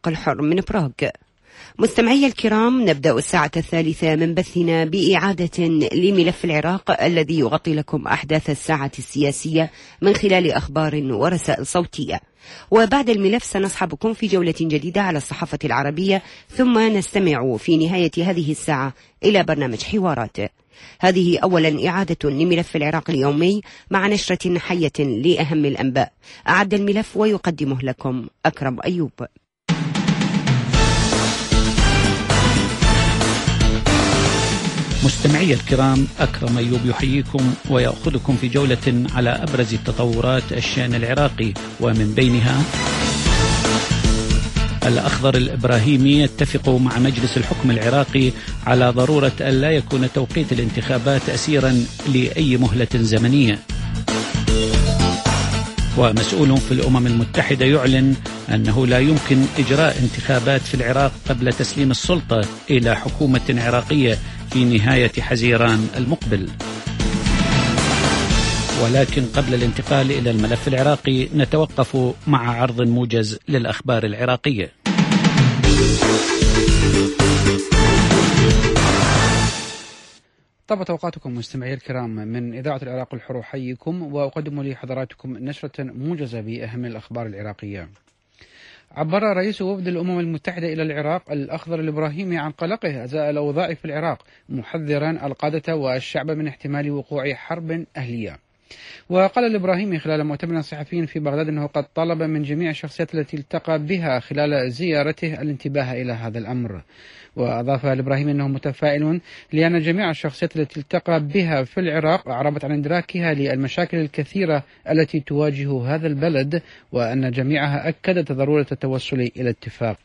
العراق الحر من براغ. مستمعي الكرام، نبدأ الساعة 3 من بثنا بإعادة لملف العراق الذي يغطي لكم أحداث الساعة السياسية من خلال أخبار ورسائل صوتية. وبعد الملف سنصحبكم في جولة جديدة على الصحافة العربية، ثم نستمع في نهاية هذه الساعة إلى برنامج حوارات. هذه أولا إعادة لملف العراق اليومي مع نشرة حية لأهم الأنباء. أعد الملف ويقدمه لكم أكرم أيوب. مستمعي الكرام، أكرم أيوب يحييكم ويأخذكم في جولة على أبرز التطورات الشأن العراقي، ومن بينها: الأخضر الإبراهيمي يتفق مع مجلس الحكم العراقي على ضرورة أن لا يكون توقيت الانتخابات أسيرا لأي مهلة زمنية. ومسؤول في الأمم المتحدة يعلن أنه لا يمكن إجراء انتخابات في العراق قبل تسليم السلطة إلى حكومة عراقية في نهاية حزيران المقبل. ولكن قبل الانتقال إلى الملف العراقي نتوقف مع عرض موجز للأخبار العراقية. طبعا توقعاتكم مستمعي الكرام من إذاعة العراق الحر، حيكم وأقدم لحضراتكم نشرة موجزة بأهم الأخبار العراقية. عبر رئيس وفد الأمم المتحدة إلى العراق الأخضر الإبراهيمي عن قلقه أزاء الأوضاع في العراق، محذرا القادة والشعب من احتمال وقوع حرب أهلية. وقال الإبراهيمي خلال مؤتمر صحفي في بغداد أنه قد طلب من جميع الشخصيات التي التقى بها خلال زيارته الانتباه إلى هذا الأمر. وأضاف الإبراهيمي أنه متفائل لأن جميع الشخصيات التي التقى بها في العراق أعربت عن إدراكها للمشاكل الكثيرة التي تواجه هذا البلد، وأن جميعها أكدت ضرورة التوصل إلى اتفاق.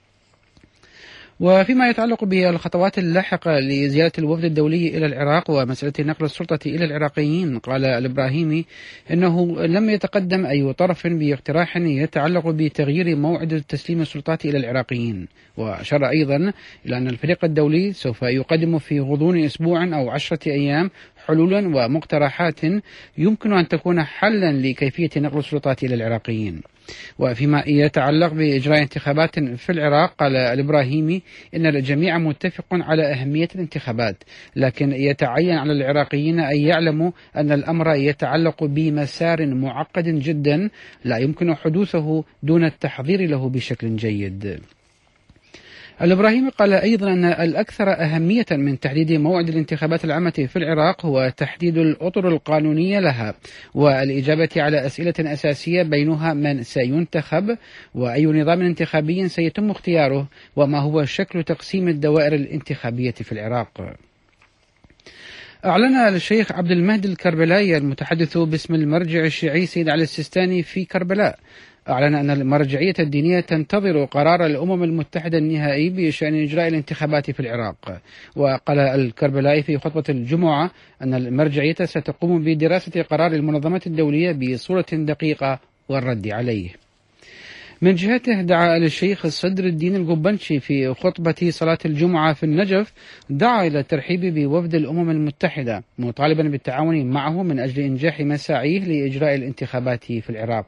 وفيما يتعلق بالخطوات اللاحقة لزيارة الوفد الدولي إلى العراق ومسألة نقل السلطة إلى العراقيين، قال الإبراهيمي إنه لم يتقدم أي طرف باقتراح يتعلق بتغيير موعد تسليم السلطات إلى العراقيين. وأشار أيضا إلى أن الفريق الدولي سوف يقدم في غضون أسبوع أو 10 أيام حلولا ومقترحات يمكن أن تكون حلا لكيفية نقل السلطات إلى العراقيين. وفيما يتعلق بإجراء انتخابات في العراق، قال الإبراهيمي إن الجميع متفق على أهمية الانتخابات، لكن يتعين على العراقيين أن يعلموا أن الأمر يتعلق بمسار معقد جدا لا يمكن حدوثه دون التحضير له بشكل جيد. الإبراهيمي قال أيضا أن الأكثر أهمية من تحديد موعد الانتخابات العامة في العراق هو تحديد الأطر القانونية لها، والإجابة على أسئلة أساسية بينها من سينتخب، وأي نظام انتخابي سيتم اختياره، وما هو شكل تقسيم الدوائر الانتخابية في العراق. أعلن الشيخ عبد المهدي الكربلائي المتحدث باسم المرجع الشيعي سيد علي السيستاني في كربلاء، أعلن أن المرجعية الدينية تنتظر قرار الأمم المتحدة النهائي بشأن إجراء الانتخابات في العراق. وقال الكربلائي في خطبة الجمعة أن المرجعية ستقوم بدراسة قرار المنظمات الدولية بصورة دقيقة والرد عليه. من جهته دعا الشيخ صدر الدين القبنشي في خطبة صلاة الجمعة في النجف، دعا إلى الترحيب بوفد الأمم المتحدة، مطالبا بالتعاون معه من أجل إنجاح مساعيه لإجراء الانتخابات في العراق.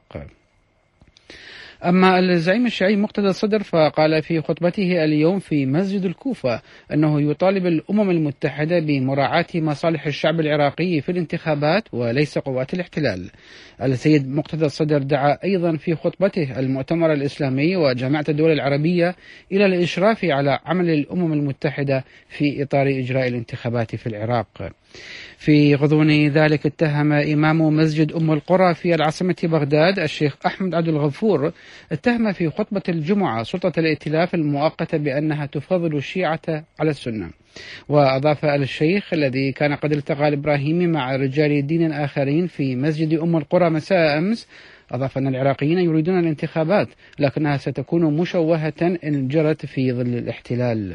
أما الزعيم الشيعي مقتدى الصدر فقال في خطبته اليوم في مسجد الكوفة أنه يطالب الأمم المتحدة بمراعاة مصالح الشعب العراقي في الانتخابات وليس قوات الاحتلال. السيد مقتدى الصدر دعا أيضا في خطبته المؤتمر الإسلامي وجامعة الدول العربية إلى الإشراف على عمل الأمم المتحدة في إطار إجراء الانتخابات في العراق. في غضون ذلك اتهم إمام مسجد أم القرى في العاصمة بغداد الشيخ أحمد عبد الغفور، اتهم في خطبة الجمعة سلطة الائتلاف المؤقتة بأنها تفضل الشيعة على السنة. وأضاف الشيخ الذي كان قد التقى الإبراهيمي مع رجال دين آخرين في مسجد أم القرى مساء أمس، أضاف أن العراقيين يريدون الانتخابات لكنها ستكون مشوهة إن جرت في ظل الاحتلال.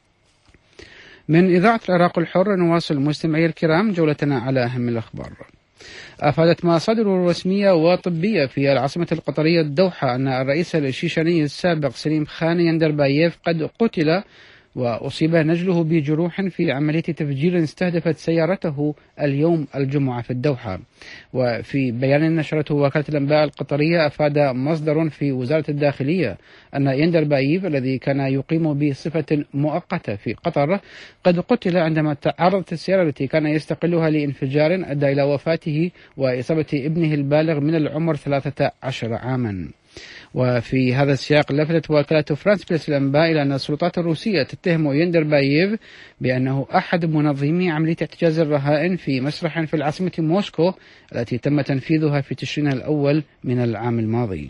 من إذاعة العراق الحر نواصل مستمعي الكرام جولتنا على أهم الأخبار. أفادت مصادر رسمية وطبية في العاصمة القطرية الدوحة أن الرئيس الشيشاني السابق سليم خان يندرباييف قد قتل وأصيب نجله بجروح في عملية تفجير استهدفت سيارته اليوم الجمعة في الدوحة. وفي بيان نشرته وكالة الأنباء القطرية، أفاد مصدر في وزارة الداخلية أن يندر بايف الذي كان يقيم بصفة مؤقتة في قطر قد قتل عندما تعرضت السيارة التي كان يستقلها لانفجار أدى إلى وفاته وإصابة ابنه البالغ من العمر 13 عاما. وفي هذا السياق لفتت وكالة فرانس بريس الأنباء إلى أن السلطات الروسية تتهم يندر بايف بأنه أحد منظمي عملية احتجاز الرهائن في مسرح في العاصمة موسكو التي تم تنفيذها في تشرين الأول من العام الماضي.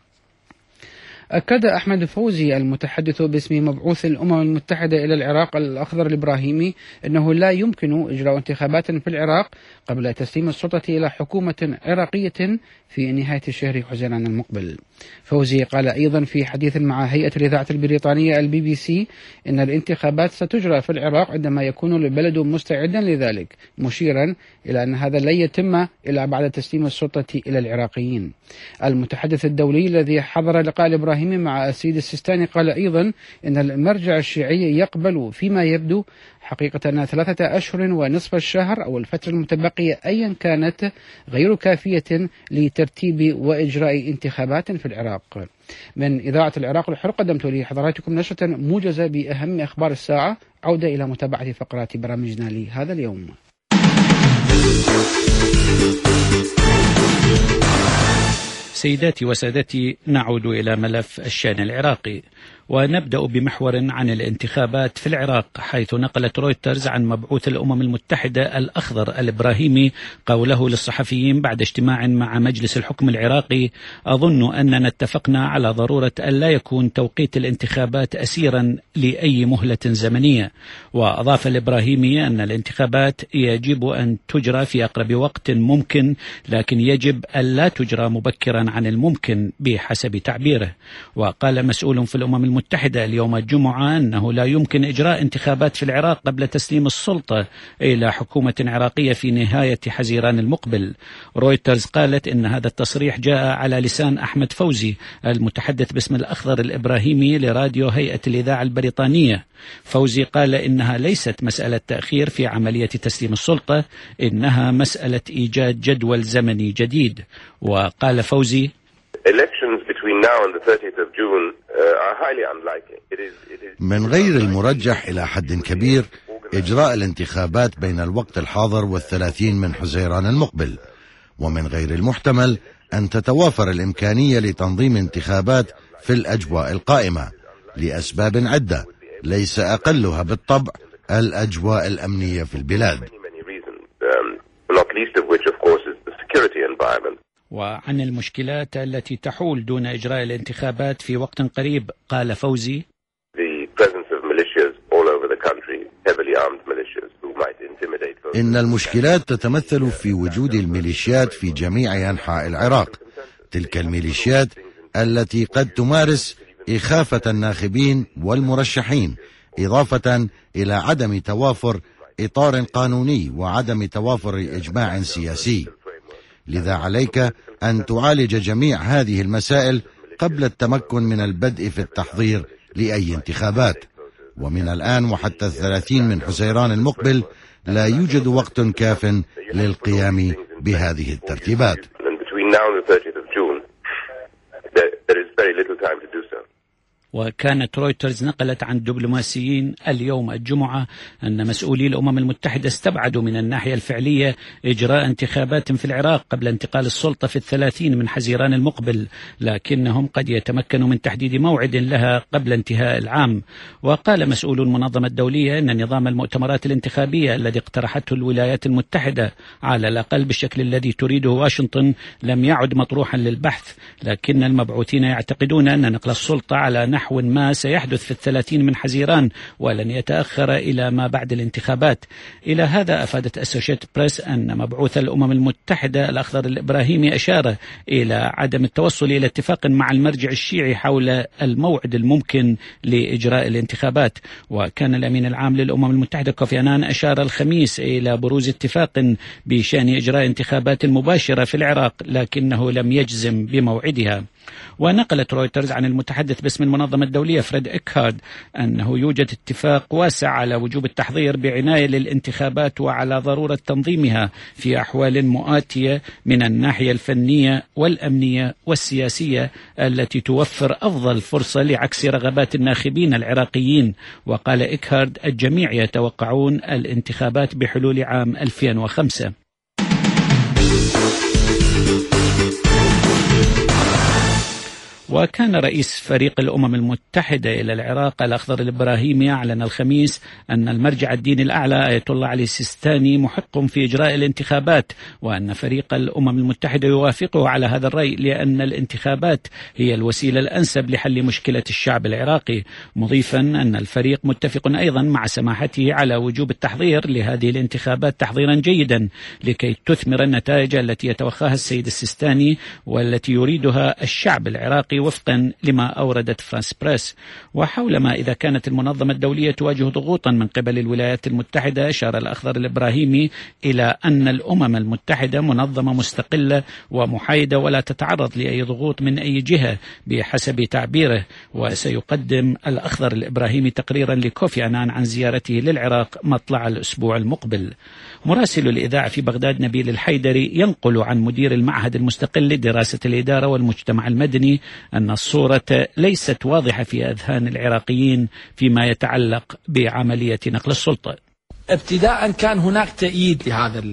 أكد أحمد فوزي المتحدث باسم مبعوث الأمم المتحدة إلى العراق الأخضر الإبراهيمي أنه لا يمكن إجراء انتخابات في العراق قبل تسليم السلطة إلى حكومة عراقية في نهاية شهر حزيران المقبل. فوزي قال أيضا في حديث مع هيئة الإذاعة البريطانية BBC إن الانتخابات ستجرى في العراق عندما يكون البلد مستعدا لذلك، مشيرا إلى أن هذا لن يتم إلا بعد تسليم السلطة إلى العراقيين. المتحدث الدولي الذي حضر لقاء الإبراهيمي مع السيد السيستاني قال أيضا إن المرجع الشيعي يقبل فيما يبدو حقيقة أن 3 أشهر ونصف الشهر أو الفترة المتبقية أيا كانت غير كافية لترتيب وإجراء انتخابات في العراق. من إذاعة العراق الحر قدمت لحضراتكم نشرة موجزة بأهم أخبار الساعة. عودة إلى متابعة فقرات برامجنا لهذا اليوم. سيداتي وسادتي، نعود إلى ملف الشأن العراقي، ونبدأ بمحور عن الانتخابات في العراق، حيث نقلت رويترز عن مبعوث الأمم المتحدة الأخضر الإبراهيمي قوله للصحفيين بعد اجتماع مع مجلس الحكم العراقي: أظن أننا اتفقنا على ضرورة أن لا يكون توقيت الانتخابات أسيرا لأي مهلة زمنية. وأضاف الإبراهيمي أن الانتخابات يجب أن تجرى في أقرب وقت ممكن، لكن يجب أن لا تجرى مبكرا عن الممكن بحسب تعبيره. وقال مسؤول في الأمم المتحدة اليوم الجمعة أنه لا يمكن إجراء انتخابات في العراق قبل تسليم السلطة إلى حكومة عراقية في نهاية حزيران المقبل. رويترز قالت إن هذا التصريح جاء على لسان أحمد فوزي المتحدث باسم الأخضر الإبراهيمي لراديو هيئة الإذاعة البريطانية. فوزي قال إنها ليست مسألة تأخير في عملية تسليم السلطة، إنها مسألة إيجاد جدول زمني جديد. وقال فوزي: من غير المرجح إلى حد كبير إجراء الانتخابات بين الوقت الحاضر وال30 من حزيران المقبل، ومن غير المحتمل أن تتوافر الإمكانية لتنظيم انتخابات في الأجواء القائمة لأسباب عدة، ليس أقلها بالطبع الأجواء الأمنية في البلاد. وعن المشكلات التي تحول دون إجراء الانتخابات في وقت قريب قال فوزي: إن المشكلات تتمثل في وجود الميليشيات في جميع أنحاء العراق، تلك الميليشيات التي قد تمارس إخافة الناخبين والمرشحين، إضافة إلى عدم توافر إطار قانوني وعدم توافر إجماع سياسي. لذا عليك أن تعالج جميع هذه المسائل قبل التمكن من البدء في التحضير لأي انتخابات. ومن الآن وحتى 30 من حزيران المقبل لا يوجد وقت كاف للقيام بهذه الترتيبات. وكانت رويترز نقلت عن دبلوماسيين اليوم الجمعة أن مسؤولي الأمم المتحدة استبعدوا من الناحية الفعلية إجراء انتخابات في العراق قبل انتقال السلطة في 30 من حزيران المقبل، لكنهم قد يتمكنوا من تحديد موعد لها قبل انتهاء العام. وقال مسؤول المنظمة الدولية أن نظام المؤتمرات الانتخابية الذي اقترحته الولايات المتحدة على الأقل بالشكل الذي تريده واشنطن لم يعد مطروحا للبحث، لكن المبعوثين يعتقدون أن نقل السلطة على نحو ما سيحدث في 30 من حزيران ولن يتأخر إلى ما بعد الانتخابات. إلى هذا أفادت أسوشيتد بريس أن مبعوث الأمم المتحدة الأخضر الإبراهيمي أشار إلى عدم التوصل إلى اتفاق مع المرجع الشيعي حول الموعد الممكن لإجراء الانتخابات. وكان الأمين العام للأمم المتحدة كوفي عنان أشار الخميس إلى بروز اتفاق بشأن إجراء انتخابات مباشرة في العراق، لكنه لم يجزم بموعدها. ونقلت رويترز عن المتحدث باسم المنظمة الدولية فريد إكهارد أنه يوجد اتفاق واسع على وجوب التحضير بعناية للانتخابات وعلى ضرورة تنظيمها في أحوال مؤاتية من الناحية الفنية والأمنية والسياسية التي توفر أفضل فرصة لعكس رغبات الناخبين العراقيين. وقال إكهارد الجميع يتوقعون الانتخابات بحلول عام 2005. وكان رئيس فريق الأمم المتحدة إلى العراق الأخضر الإبراهيمي أعلن الخميس أن المرجع الديني الأعلى آية الله علي السيستاني محق في إجراء الانتخابات، وأن فريق الأمم المتحدة يوافقه على هذا الرأي لأن الانتخابات هي الوسيلة الأنسب لحل مشكلة الشعب العراقي، مضيفا أن الفريق متفق أيضا مع سماحته على وجوب التحضير لهذه الانتخابات تحضيرا جيدا لكي تثمر النتائج التي يتوخاها السيد السيستاني والتي يريدها الشعب العراقي وفقا لما أوردت فرانس بريس. وحول ما إذا كانت المنظمة الدولية تواجه ضغوطا من قبل الولايات المتحدة، أشار الأخضر الإبراهيمي إلى أن الأمم المتحدة منظمة مستقلة ومحايدة ولا تتعرض لأي ضغوط من أي جهة بحسب تعبيره. وسيقدم الأخضر الإبراهيمي تقريرا لكوفي عنان عن زيارته للعراق مطلع الأسبوع المقبل. مراسل الإذاعة في بغداد نبيل الحيدري ينقل عن مدير المعهد المستقل لدراسة الإدارة والمجتمع المدني أن الصورة ليست واضحة في أذهان العراقيين فيما يتعلق بعملية نقل السلطة. ابتداء كان هناك تأييد لهذا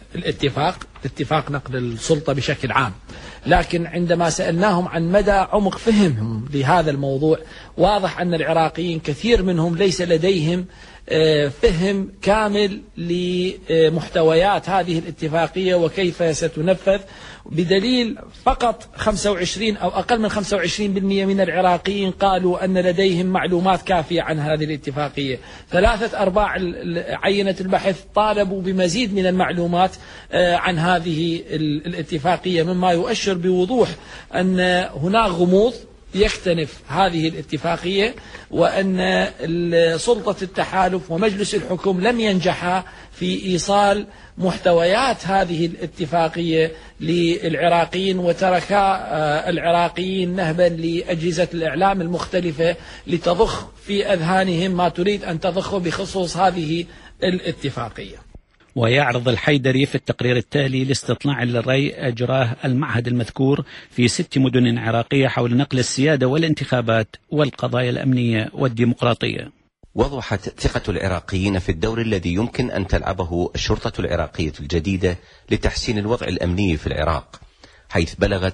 اتفاق نقل السلطة بشكل عام، لكن عندما سألناهم عن مدى عمق فهمهم لهذا الموضوع، واضح أن العراقيين كثير منهم ليس لديهم فهم كامل لمحتويات هذه الاتفاقية وكيف ستنفذ، بدليل فقط 25 أو أقل من 25% من العراقيين قالوا أن لديهم معلومات كافية عن هذه الاتفاقية. 3/4 عينة البحث طالبوا بمزيد من المعلومات عن هذه الاتفاقية، مما يؤشر بوضوح أن هناك غموض يكتنف هذه الاتفاقية، وأن سلطة التحالف ومجلس الحكم لم ينجحا في إيصال محتويات هذه الاتفاقية للعراقيين، وتركا العراقيين نهبا لأجهزة الإعلام المختلفة لتضخ في أذهانهم ما تريد أن تضخه بخصوص هذه الاتفاقية. ويعرض الحيدري في التقرير التالي لاستطلاع للرأي أجراه المعهد المذكور في 6 مدن عراقية حول نقل السيادة والانتخابات والقضايا الأمنية والديمقراطية. وضحت ثقة العراقيين في الدور الذي يمكن أن تلعبه الشرطة العراقية الجديدة لتحسين الوضع الأمني في العراق، حيث بلغت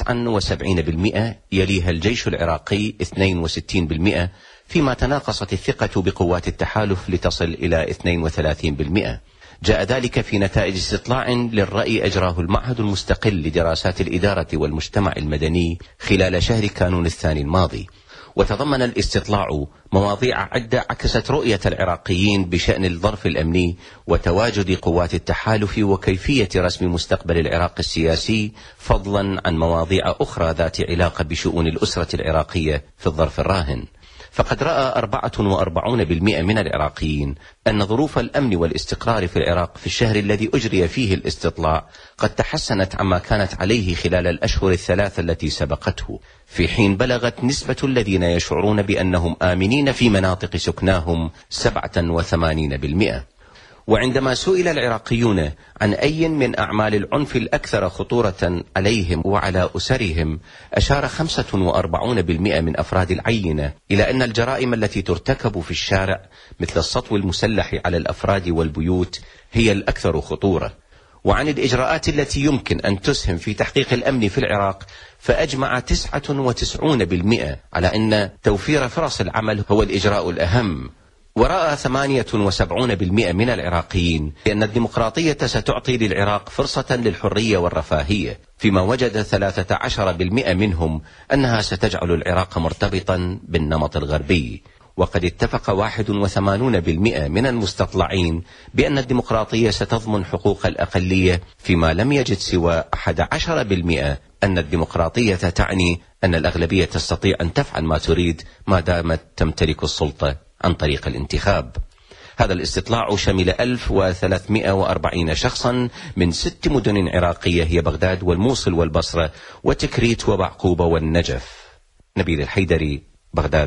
79%، يليها الجيش العراقي 62%، فيما تناقصت الثقة بقوات التحالف لتصل إلى 32%. جاء ذلك في نتائج استطلاع للرأي أجراه المعهد المستقل لدراسات الإدارة والمجتمع المدني خلال شهر كانون الثاني الماضي، وتضمن الاستطلاع مواضيع عدة عكست رؤية العراقيين بشأن الظرف الأمني وتواجد قوات التحالف وكيفية رسم مستقبل العراق السياسي، فضلا عن مواضيع أخرى ذات علاقة بشؤون الأسرة العراقية في الظرف الراهن. فقد رأى 44% من العراقيين أن ظروف الأمن والاستقرار في العراق في الشهر الذي أجري فيه الاستطلاع قد تحسنت عما كانت عليه خلال الأشهر الثلاثة التي سبقته، في حين بلغت نسبة الذين يشعرون بأنهم آمنين في مناطق سكناهم 87%. وعندما سئل العراقيون عن أي من أعمال العنف الأكثر خطورة عليهم وعلى أسرهم، أشار 45% من أفراد العينة إلى أن الجرائم التي ترتكب في الشارع مثل السطو المسلح على الأفراد والبيوت هي الأكثر خطورة. وعن الإجراءات التي يمكن أن تسهم في تحقيق الأمن في العراق، فأجمع 99% على أن توفير فرص العمل هو الإجراء الأهم. ورأى 78% من العراقيين بأن الديمقراطية ستعطي للعراق فرصة للحرية والرفاهية، فيما وجد 13% منهم أنها ستجعل العراق مرتبطا بالنمط الغربي. وقد اتفق 81% من المستطلعين بأن الديمقراطية ستضمن حقوق الأقلية، فيما لم يجد سوى 11% أن الديمقراطية تعني أن الأغلبية تستطيع أن تفعل ما تريد ما دامت تمتلك السلطة عن طريق الانتخاب. هذا الاستطلاع شمل 1340 شخصا من 6 مدن عراقية هي بغداد والموصل والبصرة وتكريت وبعقوبة والنجف. نبيل الحيدري، بغداد.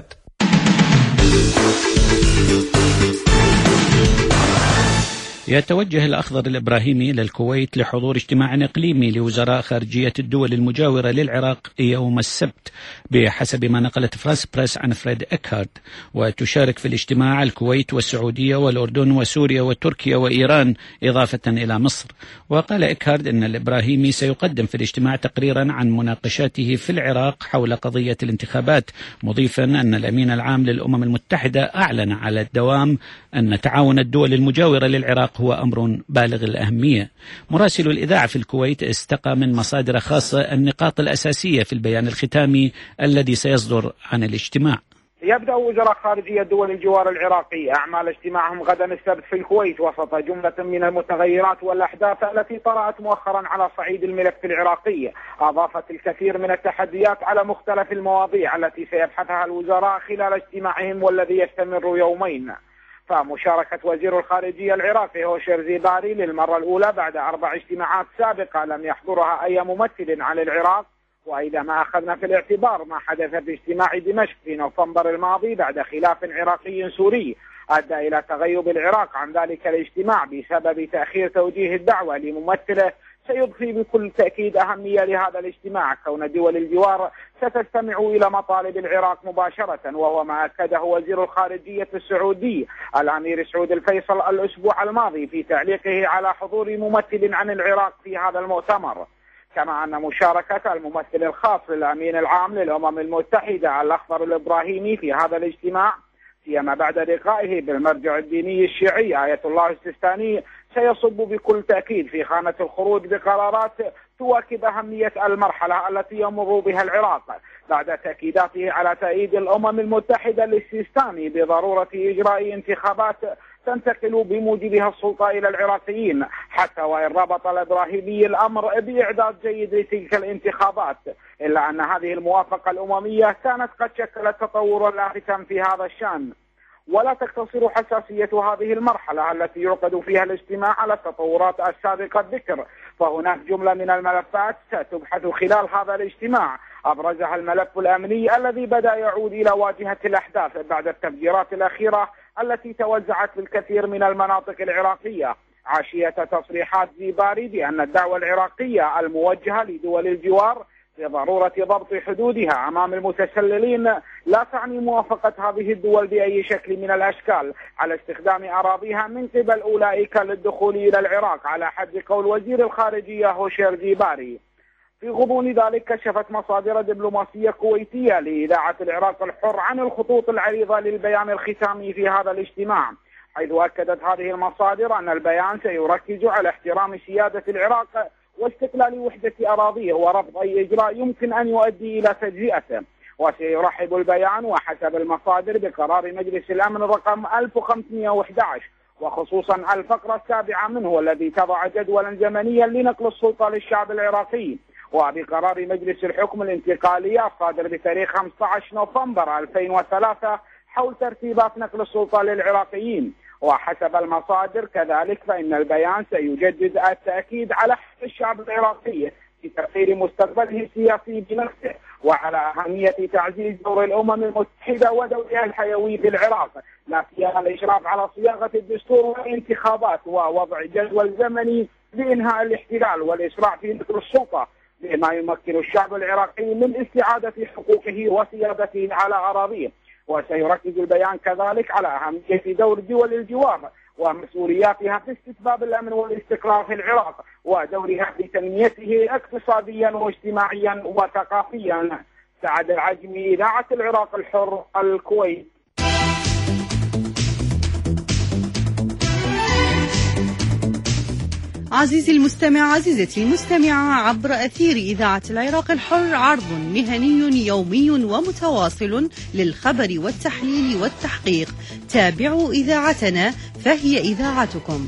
يتوجه الأخضر الإبراهيمي إلى الكويت لحضور اجتماع إقليمي لوزراء خارجية الدول المجاورة للعراق يوم السبت بحسب ما نقلت فرانس بريس عن فريد إكهارد. وتشارك في الاجتماع الكويت والسعودية والأردن وسوريا وتركيا وإيران إضافة إلى مصر. وقال إكهارد أن الإبراهيمي سيقدم في الاجتماع تقريرا عن مناقشاته في العراق حول قضية الانتخابات، مضيفا أن الأمين العام للأمم المتحدة أعلن على الدوام أن تعاون الدول المجاورة للعراق هو أمر بالغ الأهمية. مراسل الإذاعة في الكويت استقى من مصادر خاصة النقاط الأساسية في البيان الختامي الذي سيصدر عن الاجتماع. يبدأ وزراء خارجية دول الجوار العراقي أعمال اجتماعهم غدا السبت في الكويت وسط جملة من المتغيرات والأحداث التي طرأت مؤخرا على صعيد الملف العراقي، أضافت الكثير من التحديات على مختلف المواضيع التي سيبحثها الوزراء خلال اجتماعهم والذي يستمر يومين. فمشاركة وزير الخارجية العراقي هوشير زيباري للمرة الأولى بعد 4 اجتماعات سابقة لم يحضرها أي ممثل عن العراق، وإذا ما أخذنا في الاعتبار ما حدث في اجتماع دمشق في نوفمبر الماضي بعد خلاف عراقي سوري أدى إلى تغيب العراق عن ذلك الاجتماع بسبب تأخير توجيه الدعوة لممثله، سيضفي بكل تأكيد أهمية لهذا الاجتماع كون دول الجوار ستستمع إلى مطالب العراق مباشرة، وهو ما أكده وزير الخارجية السعودي الأمير سعود الفيصل الأسبوع الماضي في تعليقه على حضور ممثل عن العراق في هذا المؤتمر. كما أن مشاركة الممثل الخاص للأمين العام للأمم المتحدة الأخضر الإبراهيمي في هذا الاجتماع سيما بعد لقائه بالمرجع الديني الشيعي آية الله السيستاني سيصب بكل تأكيد في خانة الخروج بقرارات تواكب أهمية المرحلة التي يمر بها العراق بعد تأكيداته على تأييد الأمم المتحدة للسيستاني بضرورة إجراء انتخابات تنتقل بموجبها السلطة إلى العراقيين، حتى وإن ربط الإبراهيمي الأمر بإعداد جيد لتلك الانتخابات، إلا أن هذه الموافقة الأممية كانت قد شكلت تطورا لافتا في هذا الشأن. ولا تقتصر حساسية هذه المرحلة التي يعقد فيها الاجتماع على التطورات السابقة الذكر، فهناك جملة من الملفات ستبحث خلال هذا الاجتماع، أبرزها الملف الأمني الذي بدأ يعود إلى واجهة الأحداث بعد التفجيرات الأخيرة التي توزعت في الكثير من المناطق العراقية، عشية تصريحات زيباري بأن الدعوة العراقية الموجهة لدول الجوار بضرورة ضبط حدودها أمام المتسللين لا تعني موافقة هذه الدول بأي شكل من الأشكال على استخدام أراضيها من قبل أولئك للدخول إلى العراق على حد قول وزير الخارجية هوشير زيباري. في غضون ذلك كشفت مصادر دبلوماسية كويتية لإذاعة العراق الحر عن الخطوط العريضة للبيان الختامي في هذا الاجتماع، حيث أكدت هذه المصادر أن البيان سيركز على احترام سيادة العراق واستقلال وحدة أراضيه ورفض أي إجراء يمكن أن يؤدي إلى تجزئته. وسيرحب البيان وحسب المصادر بقرار مجلس الأمن رقم 1511 وخصوصا الفقرة 7 منه والذي تضع جدولا زمنيا لنقل السلطة للشعب العراقي، وبقرار مجلس الحكم الانتقالي الصادر بتاريخ 15 نوفمبر 2003 حول ترتيبات نقل السلطة للعراقيين. وحسب المصادر كذلك فإن البيان سيجدد التأكيد على حق الشعب العراقي في تغيير مستقبله السياسي بنفسه وعلى أهمية تعزيز دور الأمم المتحدة ودورها الحيوي في العراق، لا سيما الإشراف على صياغة الدستور والانتخابات ووضع جدول زمني لإنهاء الاحتلال والإسراع في نقل السلطة بما يمكن الشعب العراقي من استعادة حقوقه وسيادته على أراضيه. وسيركز البيان كذلك على أهمية دور دول الجوار ومسؤولياتها في استتباب الأمن والاستقرار في العراق ودورها في تنميته اقتصاديا واجتماعيا وثقافيا. سعد العجمي، إذاعة العراق الحر، الكويت. عزيزي المستمع، عزيزتي المستمعة، عبر أثير إذاعة العراق الحر عرض مهني يومي ومتواصل للخبر والتحليل والتحقيق. تابعوا إذاعتنا فهي إذاعتكم.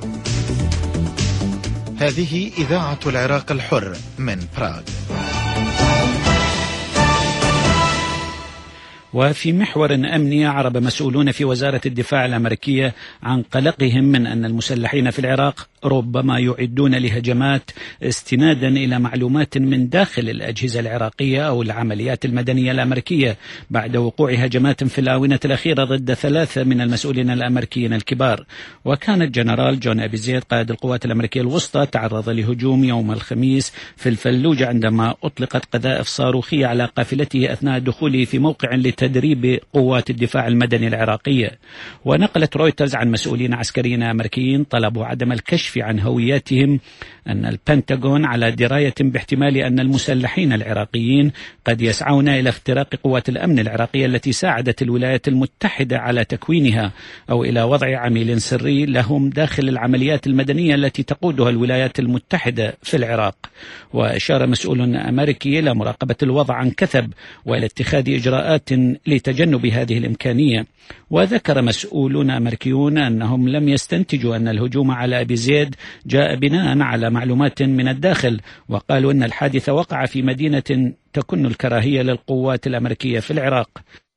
هذه إذاعة العراق الحر من براغ. وفي محور أمني أعرب مسؤولون في وزارة الدفاع الأمريكية عن قلقهم من أن المسلحين في العراق ربما يعدون لهجمات استنادا إلى معلومات من داخل الأجهزة العراقية أو العمليات المدنية الأمريكية بعد وقوع هجمات في الآونة الأخيرة ضد 3 من المسؤولين الأمريكيين الكبار. وكان الجنرال جون أبي زيد قائد القوات الأمريكية الوسطى تعرض لهجوم يوم الخميس في الفلوجة عندما أطلقت قذائف صاروخية على قافلته أثناء دخوله في موقع لتدريب قوات الدفاع المدني العراقية. ونقلت رويترز عن مسؤولين عسكريين أمريكيين طلبوا عدم الكشف عن هوياتهم أن البنتاغون على دراية باحتمال أن المسلحين العراقيين قد يسعون إلى اختراق قوات الأمن العراقية التي ساعدت الولايات المتحدة على تكوينها أو إلى وضع عميل سري لهم داخل العمليات المدنية التي تقودها الولايات المتحدة في العراق. وأشار مسؤول أمريكي إلى مراقبة الوضع عن كثب وإلى اتخاذ إجراءات لتجنب هذه الإمكانية. وذكر مسؤولون أمريكيون أنهم لم يستنتجوا أن الهجوم على أبي زيد جاء بناء على معلومات من الداخل، وقالوا أن الحادث وقع في مدينة تكن الكراهية للقوات الأمريكية في العراق.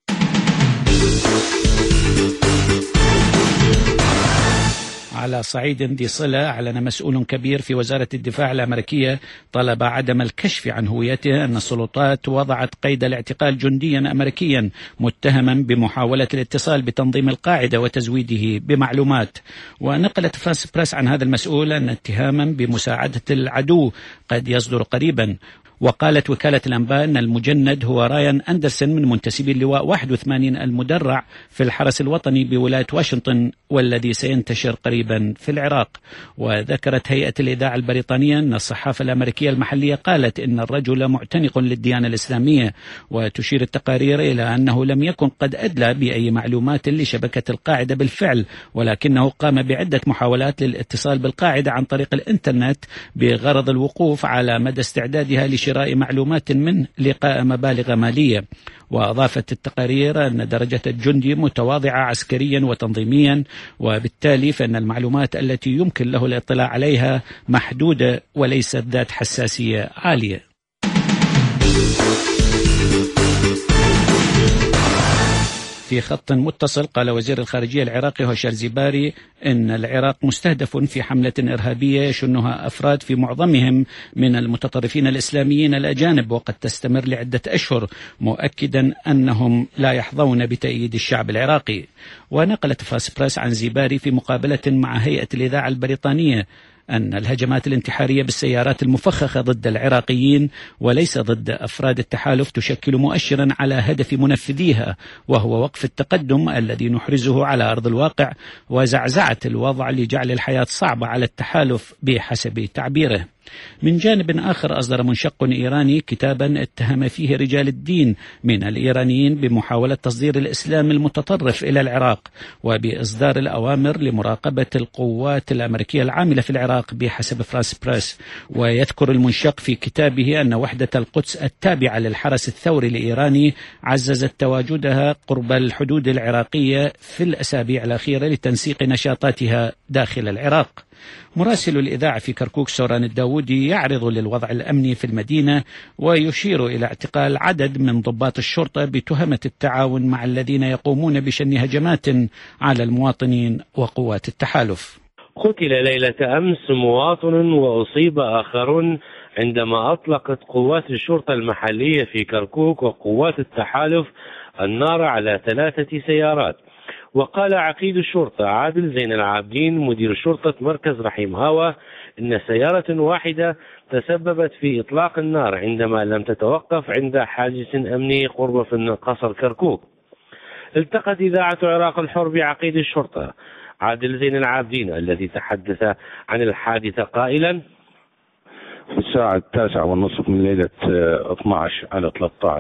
على صعيد ذي صلة، أعلن مسؤول كبير في وزارة الدفاع الأمريكية طلب عدم الكشف عن هويته أن السلطات وضعت قيد الاعتقال جنديا أمريكيا متهما بمحاولة الاتصال بتنظيم القاعدة وتزويده بمعلومات. ونقلت فرانس بريس عن هذا المسؤول أن اتهاما بمساعدة العدو قد يصدر قريبا. وقالت وكالة الأنباء أن المجند هو رايان أندرسون من منتسبي اللواء 81 المدرع في الحرس الوطني بولاية واشنطن والذي سينتشر قريبا في العراق. وذكرت هيئة الإذاعة البريطانية أن الصحافة الأمريكية المحلية قالت إن الرجل معتنق للديانة الإسلامية، وتشير التقارير إلى أنه لم يكن قد أدلى بأي معلومات لشبكة القاعدة بالفعل، ولكنه قام بعدة محاولات للاتصال بالقاعدة عن طريق الإنترنت بغرض الوقوف على مدى استعدادها لشراء معلومات منه لقاء مبالغ مالية. وأضافت التقارير أن درجة الجندي متواضعة عسكريا وتنظيميا، وبالتالي فإن المعلومات التي يمكن له الاطلاع عليها محدودة وليست ذات حساسية عالية. في خط متصل، قال وزير الخارجية العراقي هوشير زيباري إن العراق مستهدف في حملة إرهابية يشنها أفراد في معظمهم من المتطرفين الإسلاميين الأجانب وقد تستمر لعدة أشهر، مؤكدا أنهم لا يحظون بتأييد الشعب العراقي. ونقلت فرانس بريس عن زيباري في مقابلة مع هيئة الإذاعة البريطانية أن الهجمات الانتحارية بالسيارات المفخخة ضد العراقيين وليس ضد أفراد التحالف تشكل مؤشرا على هدف منفذيها، وهو وقف التقدم الذي نحرزه على أرض الواقع وزعزعة الوضع لجعل الحياة صعبة على التحالف بحسب تعبيره. من جانب آخر، أصدر منشق إيراني كتابا اتهم فيه رجال الدين من الإيرانيين بمحاولة تصدير الإسلام المتطرف إلى العراق وبإصدار الأوامر لمراقبة القوات الأمريكية العاملة في العراق بحسب فرانس بريس. ويذكر المنشق في كتابه أن وحدة القدس التابعة للحرس الثوري الإيراني عززت تواجدها قرب الحدود العراقية في الأسابيع الأخيرة لتنسيق نشاطاتها داخل العراق. مراسل الإذاعة في كركوك سوران الداودي يعرض للوضع الأمني في المدينة ويشير إلى اعتقال عدد من ضباط الشرطة بتهمة التعاون مع الذين يقومون بشن هجمات على المواطنين وقوات التحالف. قتل ليلة أمس مواطن وأصيب آخرون عندما أطلقت قوات الشرطة المحلية في كركوك وقوات التحالف النار على 3 سيارات. وقال عقيد الشرطة عادل زين العابدين مدير شرطة مركز رحيم هاوى إن سيارة واحدة تسببت في إطلاق النار عندما لم تتوقف عند حاجز أمني قرب في قصر كركوك. التقت إذاعة العراق الحر بعقيد الشرطة عادل زين العابدين الذي تحدث عن الحادثة قائلا: في الساعة 9:30 من ليلة 12 على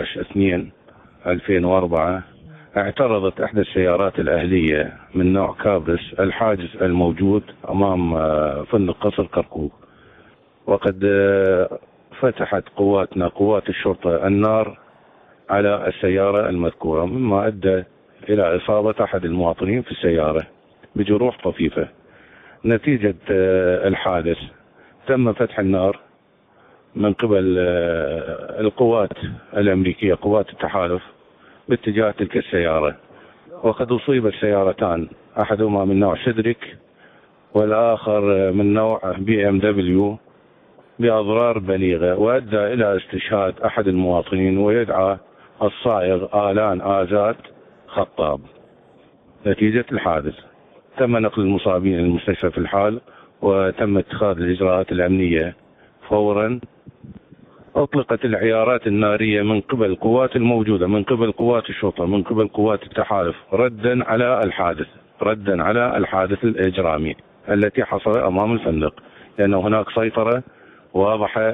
13/2/2004 اعترضت إحدى السيارات الأهلية من نوع كابرس الحاجز الموجود أمام فندق قصر كركوك، وقد فتحت قوات الشرطة النار على السيارة المذكورة، مما أدى إلى إصابة أحد المواطنين في السيارة بجروح طفيفة. نتيجة الحادث تم فتح النار من قبل القوات الأمريكية قوات التحالف باتجاه تلك السيارة، وقد أصيبت سيارتان، أحدهما من نوع سيدريك والآخر من نوع BMW بأضرار بليغة، وأدى إلى استشهاد أحد المواطنين ويدعى الصائغ آلان آزاد خطاب. نتيجة الحادث تم نقل المصابين إلى المستشفى في الحال، وتم اتخاذ الإجراءات الأمنية فورا. أطلقت العيارات النارية من قبل القوات الموجودة، من قبل قوات الشرطة، من قبل قوات التحالف، ردا على الحادث الإجرامي التي حصل أمام الفندق، لأن هناك سيطرة واضحة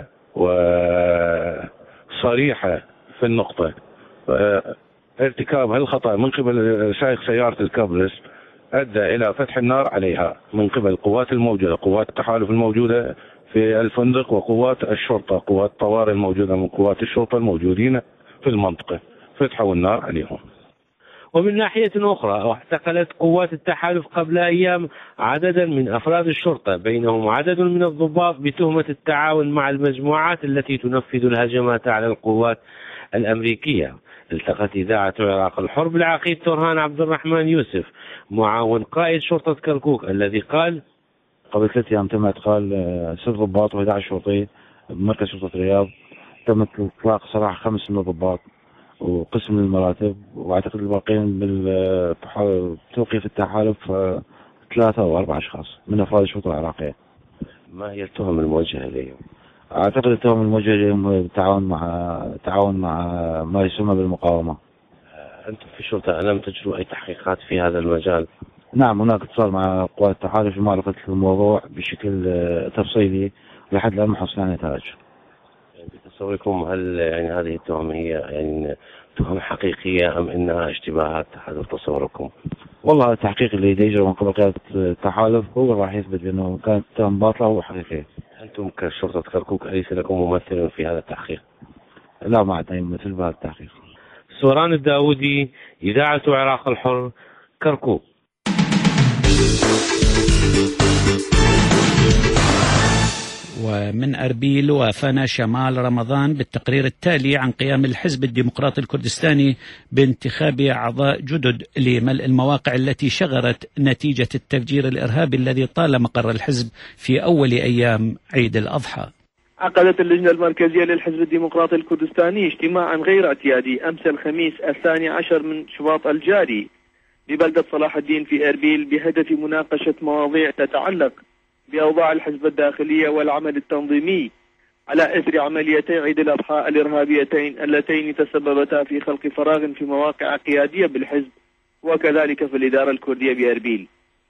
وصريحة في النقطة. ارتكاب هالخطأ من قبل سائق سيارة الكابلس أدى إلى فتح النار عليها من قبل القوات الموجودة، قوات التحالف الموجودة في الفندق، وقوات الشرطة، قوات الطوارئ الموجودة من قوات الشرطة الموجودين في المنطقة، فتحوا النار عليهم. ومن ناحية أخرى اعتقلت قوات التحالف قبل أيام عددا من أفراد الشرطة، بينهم عدد من الضباط بتهمة التعاون مع المجموعات التي تنفذ الهجمات على القوات الأمريكية. التقت إذاعة العراق الحر بالعقيد ترهان عبد الرحمن يوسف معاون قائد شرطة كركوك، الذي قال: قبل 3 أيام تم اعتقال 6 ضباط و11 شرطي بمركز شرطة الرياض. تم اطلاق سراح 5 من الضباط وقسم من المراتب، واعتقد الباقيين بالتوقيف التحالف 3 أو 4 أشخاص من أفراد الشرطة العراقية. ما هي التهم الموجهة إليهم؟ أعتقد التهم الموجهة إليهم التعاون مع ما يسمى بالمقاومة. أنتم في الشرطة ألم تجروا أي تحقيقات في هذا المجال؟ نعم، هناك اتصال مع قوات التحالف لمعرفة الموضوع بشكل تفصيلي، لحد الآن ما حصلنا نتائج. بتصوركم هل هذه التهم هي تهم حقيقية أم إنها اشتباهات حسب تصوركم؟ والله التحقيق اللي يجري من قبل قيادة التحالف هو راح يثبت بأنه كانت تهم باطلة وحقيقية. أنتم كشرطة كركوك أليس لكم ممثل في هذا التحقيق؟ لا، ما عندنا ممثل بهذا التحقيق. سوران الداودي، إذاعة العراق الحر، كركوك. ومن أربيل وافانا شمال رمضان بالتقرير التالي عن قيام الحزب الديمقراطي الكردستاني بانتخاب أعضاء جدد لملء المواقع التي شغرت نتيجة التفجير الإرهابي الذي طال مقر الحزب في أول أيام عيد الأضحى. عقدت اللجنة المركزية للحزب الديمقراطي الكردستاني اجتماعا غير اعتيادي أمس الخميس 12 من شباط الجاري ببلدة صلاح الدين في أربيل بهدف مناقشة مواضيع تتعلق بأوضاع الحزب الداخلية والعمل التنظيمي على إثر عمليتي عيد الأضحى الإرهابيتين اللتين تسببتا في خلق فراغ في مواقع قيادية بالحزب وكذلك في الإدارة الكردية بأربيل،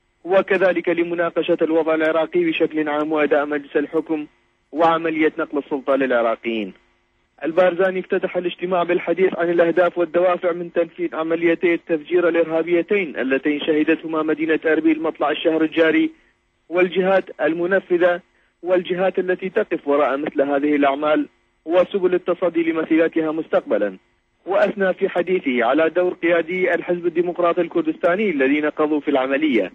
وكذلك لمناقشة الوضع العراقي بشكل عام وأداء مجلس الحكم وعملية نقل السلطة للعراقيين. البارزاني افتتح الاجتماع بالحديث عن الأهداف والدوافع من تنفيذ عمليتي التفجير الإرهابيتين اللتين شهدتهما مدينة أربيل مطلع الشهر الجاري، والجهات المنفذة والجهات التي تقف وراء مثل هذه الأعمال وسبل التصدي لمثيلاتها مستقبلا. وأثنى في حديثه على دور قيادي الحزب الديمقراطي الكردستاني الذين قضوا في العملية،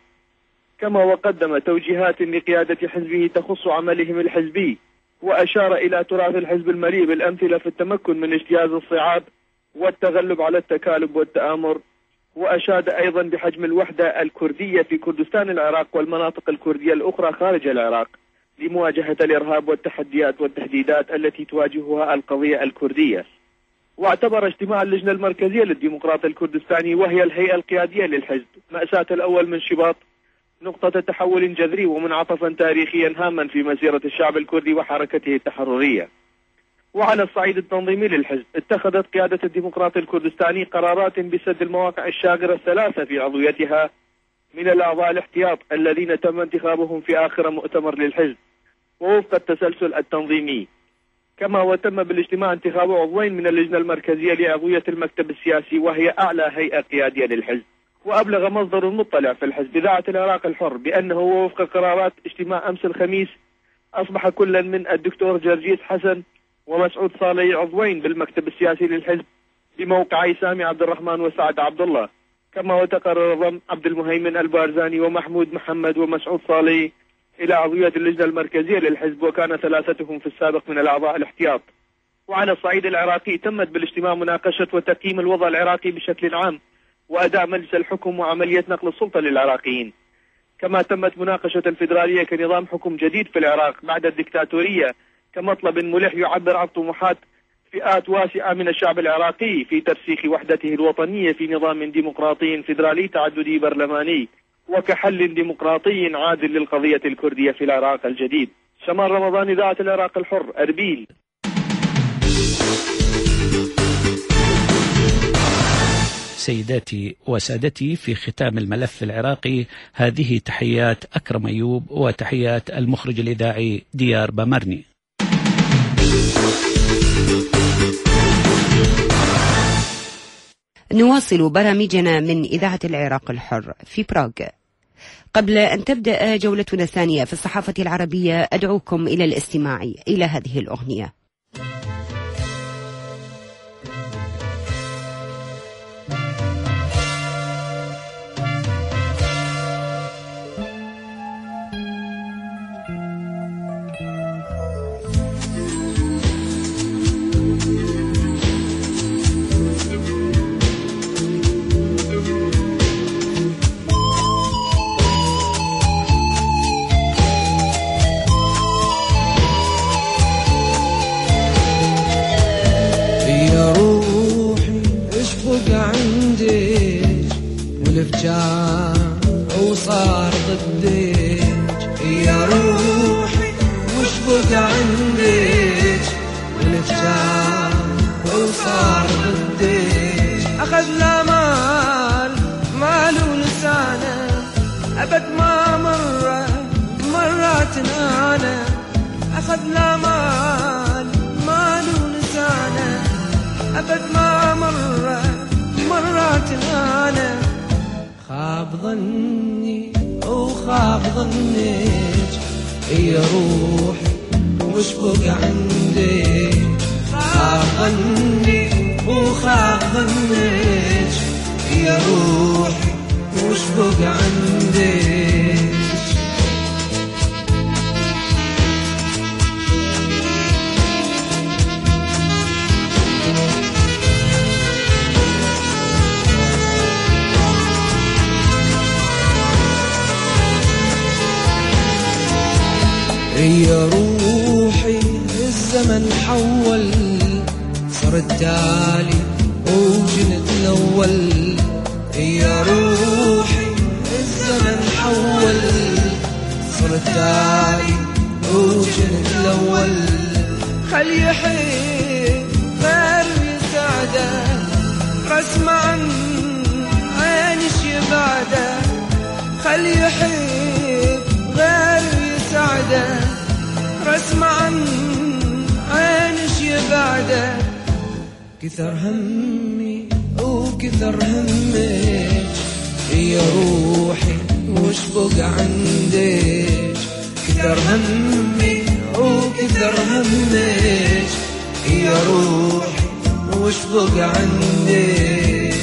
كما وقدم توجيهات لقيادة حزبه تخص عملهم الحزبي، وأشار إلى تراث الحزب المليء بالأمثلة في التمكن من اجتياز الصعاب والتغلب على التكالب والتآمر، وأشاد أيضا بحجم الوحدة الكردية في كردستان العراق والمناطق الكردية الأخرى خارج العراق لمواجهة الإرهاب والتحديات والتهديدات التي تواجهها القضية الكردية. واعتبر اجتماع اللجنة المركزية للديمقراطي الكردستاني وهي الهيئة القيادية للحزب مأساة الأول من شباط نقطة تحول جذري ومنعطفا تاريخيا هاما في مسيرة الشعب الكردي وحركته التحررية. وعلى الصعيد التنظيمي للحزب اتخذت قيادة الديمقراطي الكردستاني قرارات بسد المواقع الشاغرة الثلاثة في عضويتها من الأعضاء الاحتياط الذين تم انتخابهم في آخر مؤتمر للحزب ووفق التسلسل التنظيمي. كما وتم بالاجتماع انتخاب عضوين من اللجنة المركزية لعضوية المكتب السياسي وهي أعلى هيئة قيادية للحزب. وأبلغ مصدر مطلع في الحزب إذاعة العراق الحر بأنه وفق قرارات اجتماع أمس الخميس أصبح كل من الدكتور جرجيس حسن ومسعود صالح عضوين بالمكتب السياسي للحزب بموقعي سامي عبد الرحمن وسعد عبد الله، كما وتقرر ضم عبد المهيمن البارزاني ومحمود محمد ومسعود صالح إلى عضوية اللجنة المركزية للحزب، وكان ثلاثتهم في السابق من الأعضاء الاحتياط. وعلى الصعيد العراقي تمت بالاجتماع مناقشة وتقييم الوضع العراقي بشكل عام وأداء مجلس الحكم وعملية نقل السلطة للعراقيين. كما تمت مناقشة الفيدرالية كنظام حكم جديد في العراق بعد الدكتاتورية كمطلب ملح يعبر عن طموحات فئات واسعة من الشعب العراقي في ترسيخ وحدته الوطنية في نظام ديمقراطي فيدرالي تعددي برلماني وكحل ديمقراطي عادل للقضية الكردية في العراق الجديد. شمال رمضان، إذاعة العراق الحر، أربيل. سيداتي وسادتي، في ختام الملف العراقي هذه تحيات أكرم أيوب وتحيات المخرج الإذاعي ديار بامرني. نواصل برامجنا من إذاعة العراق الحر في براغ. قبل أن تبدأ جولتنا الثانية في الصحافة العربية أدعوكم إلى الاستماع إلى هذه الأغنية. وصار ضدك يا روحي وش بقى عندك والفجار وصار ضدك. أخذ لا مال ولسانه أبد ما مرات أنا. أخذ لا مال ولسانه أبد ما مرات أنا. خاب ظني وخاب ظنك يا روحي وش بقى عندك. خاب ظني وخاب ظنك يا روحي وش بقى عندك. يا روحي الزمن حول صرت تالي وجنت الأول. يا روحي الزمن حول صرت تالي وجنت الأول. خلي يحيي غير يسعده رسم عن عينش يبعده. خلي يحيي غير يسعده رسم عن عينش يبعده. كثر همي وكثر همك يا روحي وش بقى عندك. كثر همي وكثر همك يا روحي وش بقى عندك.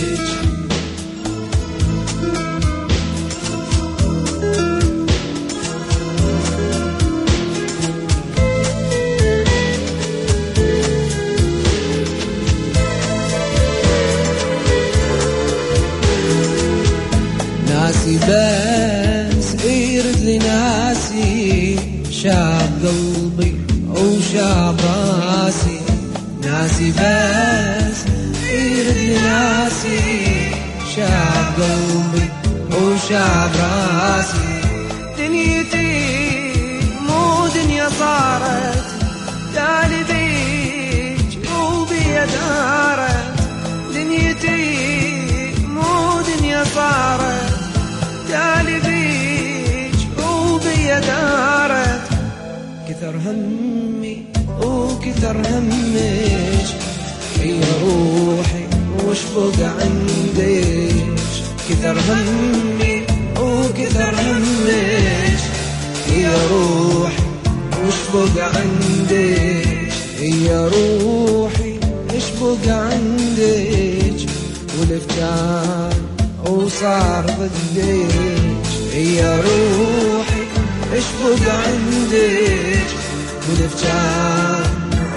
ناسي بس يرد لي ناسي شاب قلبي وشاب راسي. ناسي بس يرد لي ناسي شاب قلبي وشاب راسي. دنيتي مو دنيا صارت تالي بيك وبيا دارت. دنيتي مو دنيا صارت تالي بيك وبيا دارت. كثر همي وكثر همك يا روحي وش بقى عندك. كثر همي وكثر همك يا روحي وش بقى عندك. يا روحي وش بقى عندك والافكار وصار ضدك. يا روحي ايش بقى عندك والافكار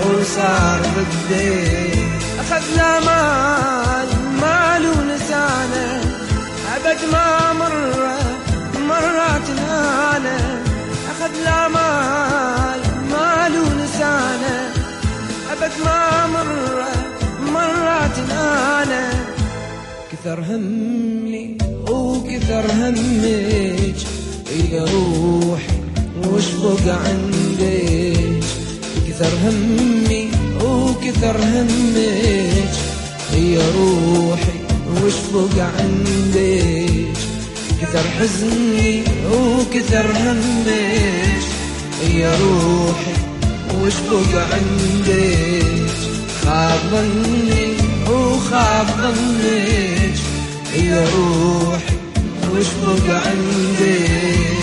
وصار بالدين. أخذ لا مال ولسانه أبد ما مرات ناله. أخذ لا مال ولسانه أبد ما مرات ناله. كثر همي وكثر همك يا روحي وش بقى عندك. كثر همي وكثر همك يا روحي وش بقى عندك. كثر حزني وكثر همك يا روحي وش بقى عندك. خاب ظني وخاب ظنك يا روحي وش بقى عندك.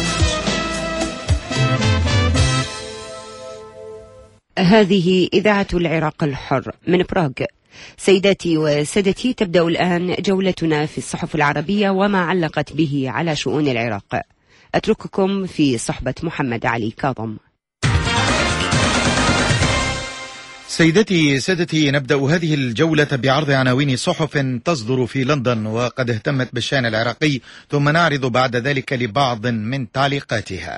هذه إذاعة العراق الحر من براغ. سيداتي وسادتي، تبدأ الآن جولتنا في الصحف العربية وما علقت به على شؤون العراق. أترككم في صحبة محمد علي كاظم. سيدتي سادتي، نبدأ هذه الجولة بعرض عناوين صحف تصدر في لندن وقد اهتمت بالشأن العراقي، ثم نعرض بعد ذلك لبعض من تعليقاتها.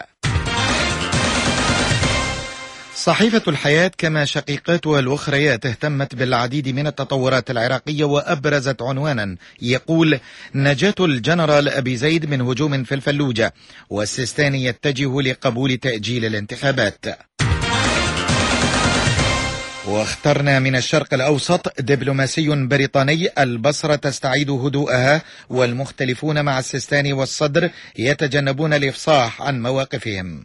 صحيفة الحياة كما شقيقاتها الأخريات اهتمت بالعديد من التطورات العراقية، وأبرزت عنوانا يقول: نجاة الجنرال أبي زيد من هجوم في الفلوجة، والسيستاني يتجه لقبول تأجيل الانتخابات. واخترنا من الشرق الأوسط: دبلوماسي بريطاني، البصرة تستعيد هدوءها، والمختلفون مع السيستاني والصدر يتجنبون الإفصاح عن مواقفهم.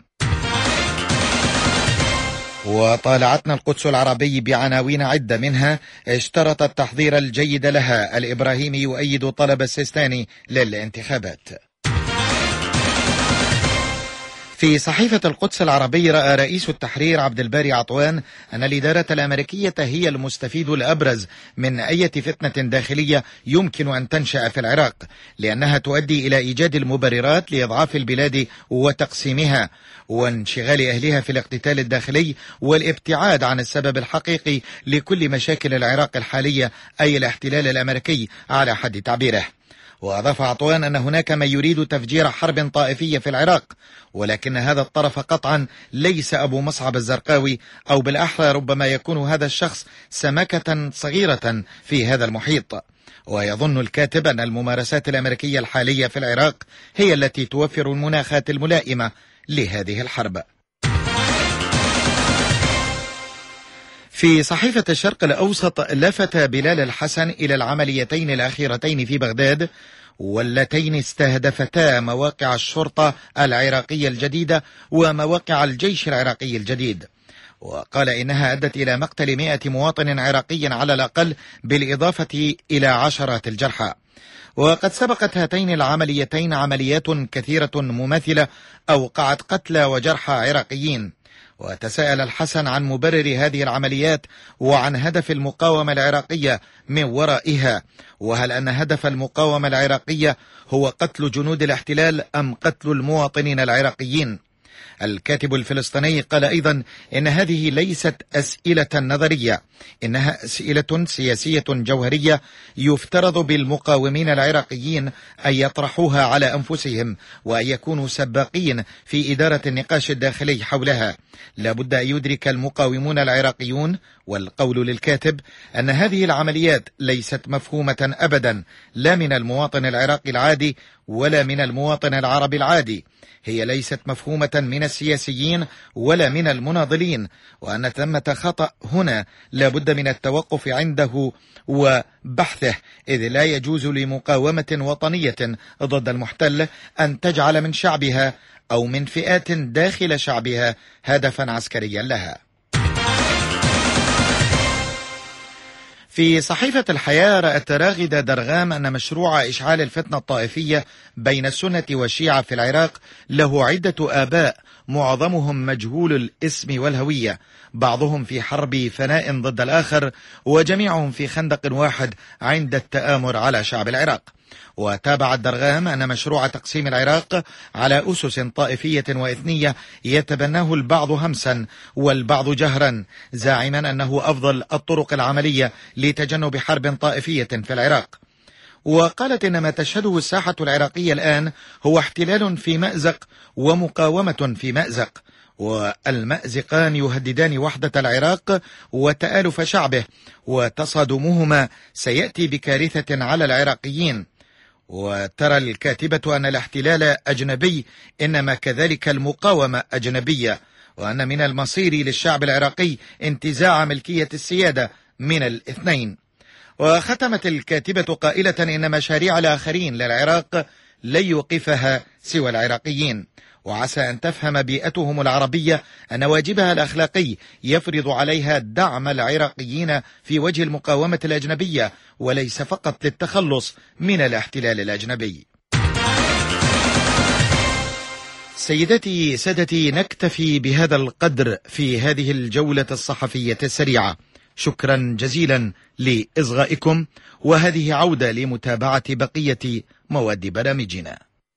وطالعتنا القدس العربي بعناوين عدة، منها: اشترط التحضير الجيد لها، الإبراهيمي يؤيد طلب السيستاني للانتخابات. في صحيفة القدس العربي رأى رئيس التحرير عبد الباري عطوان أن الإدارة الأمريكية هي المستفيد الأبرز من أي فتنة داخلية يمكن أن تنشأ في العراق، لأنها تؤدي إلى إيجاد المبررات لإضعاف البلاد وتقسيمها وانشغال أهلها في الاقتتال الداخلي والابتعاد عن السبب الحقيقي لكل مشاكل العراق الحالية، أي الاحتلال الأمريكي على حد تعبيره. وأضاف عطوان أن هناك من يريد تفجير حرب طائفية في العراق، ولكن هذا الطرف قطعا ليس أبو مصعب الزرقاوي، أو بالأحرى ربما يكون هذا الشخص سمكة صغيرة في هذا المحيط. ويظن الكاتب أن الممارسات الأمريكية الحالية في العراق هي التي توفر المناخات الملائمة لهذه الحرب. في صحيفة الشرق الأوسط لفت بلال الحسن إلى العمليتين الأخيرتين في بغداد، واللتين استهدفتا مواقع الشرطة العراقية الجديدة ومواقع الجيش العراقي الجديد، وقال إنها أدت إلى مقتل 100 مواطن عراقي على الأقل، بالإضافة إلى عشرات الجرحى. وقد سبقت هاتين العمليتين عمليات كثيرة مماثلة أوقعت قتلى وجرحى عراقيين. وتساءل الحسن عن مبرر هذه العمليات وعن هدف المقاومة العراقية من ورائها، وهل أن هدف المقاومة العراقية هو قتل جنود الاحتلال أم قتل المواطنين العراقيين؟ الكاتب الفلسطيني قال أيضا إن هذه ليست أسئلة نظرية، إنها أسئلة سياسية جوهرية يفترض بالمقاومين العراقيين أن يطرحوها على أنفسهم وأن يكونوا سباقين في إدارة النقاش الداخلي حولها. لابد أن يدرك المقاومون العراقيون، والقول للكاتب، أن هذه العمليات ليست مفهومة أبدا، لا من المواطن العراقي العادي ولا من المواطن العربي العادي. هي ليست مفهومة من السياسيين ولا من المناضلين، وأن ثمة خطأ هنا لابد من التوقف عنده وبحثه، إذ لا يجوز لمقاومة وطنية ضد المحتل أن تجعل من شعبها أو من فئات داخل شعبها هدفا عسكريا لها. في صحيفة الحياة رأت راغدة درغام أن مشروع إشعال الفتنة الطائفية بين السنة والشيعة في العراق له عدة آباء، معظمهم مجهول الاسم والهوية، بعضهم في حرب فناء ضد الآخر، وجميعهم في خندق واحد عند التآمر على شعب العراق. وتابع الدرغام أن مشروع تقسيم العراق على أسس طائفية وإثنية يتبناه البعض همسا والبعض جهرا، زاعما أنه أفضل الطرق العملية لتجنب حرب طائفية في العراق. وقالت إن ما تشهده الساحة العراقية الآن هو احتلال في مأزق ومقاومة في مأزق، والمأزقان يهددان وحدة العراق وتآلف شعبه، وتصادمهما سيأتي بكارثة على العراقيين. وترى الكاتبة أن الاحتلال أجنبي، إنما كذلك المقاومة أجنبية، وأن من المصير للشعب العراقي انتزاع ملكية السيادة من الاثنين. وختمت الكاتبة قائلة إن مشاريع الآخرين للعراق لن يوقفها سوى العراقيين، وعسى أن تفهم بيئتهم العربية أن واجبها الأخلاقي يفرض عليها دعم العراقيين في وجه المقاومة الأجنبية، وليس فقط للتخلص من الاحتلال الأجنبي. سيداتي سادتي، نكتفي بهذا القدر في هذه الجولة الصحفية السريعة. شكرا جزيلا لإصغائكم، وهذه عودة لمتابعة بقية مواد برامجنا.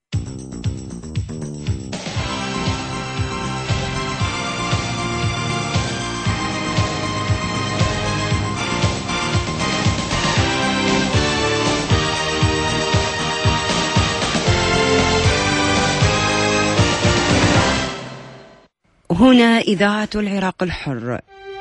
هنا إذاعة العراق الحر.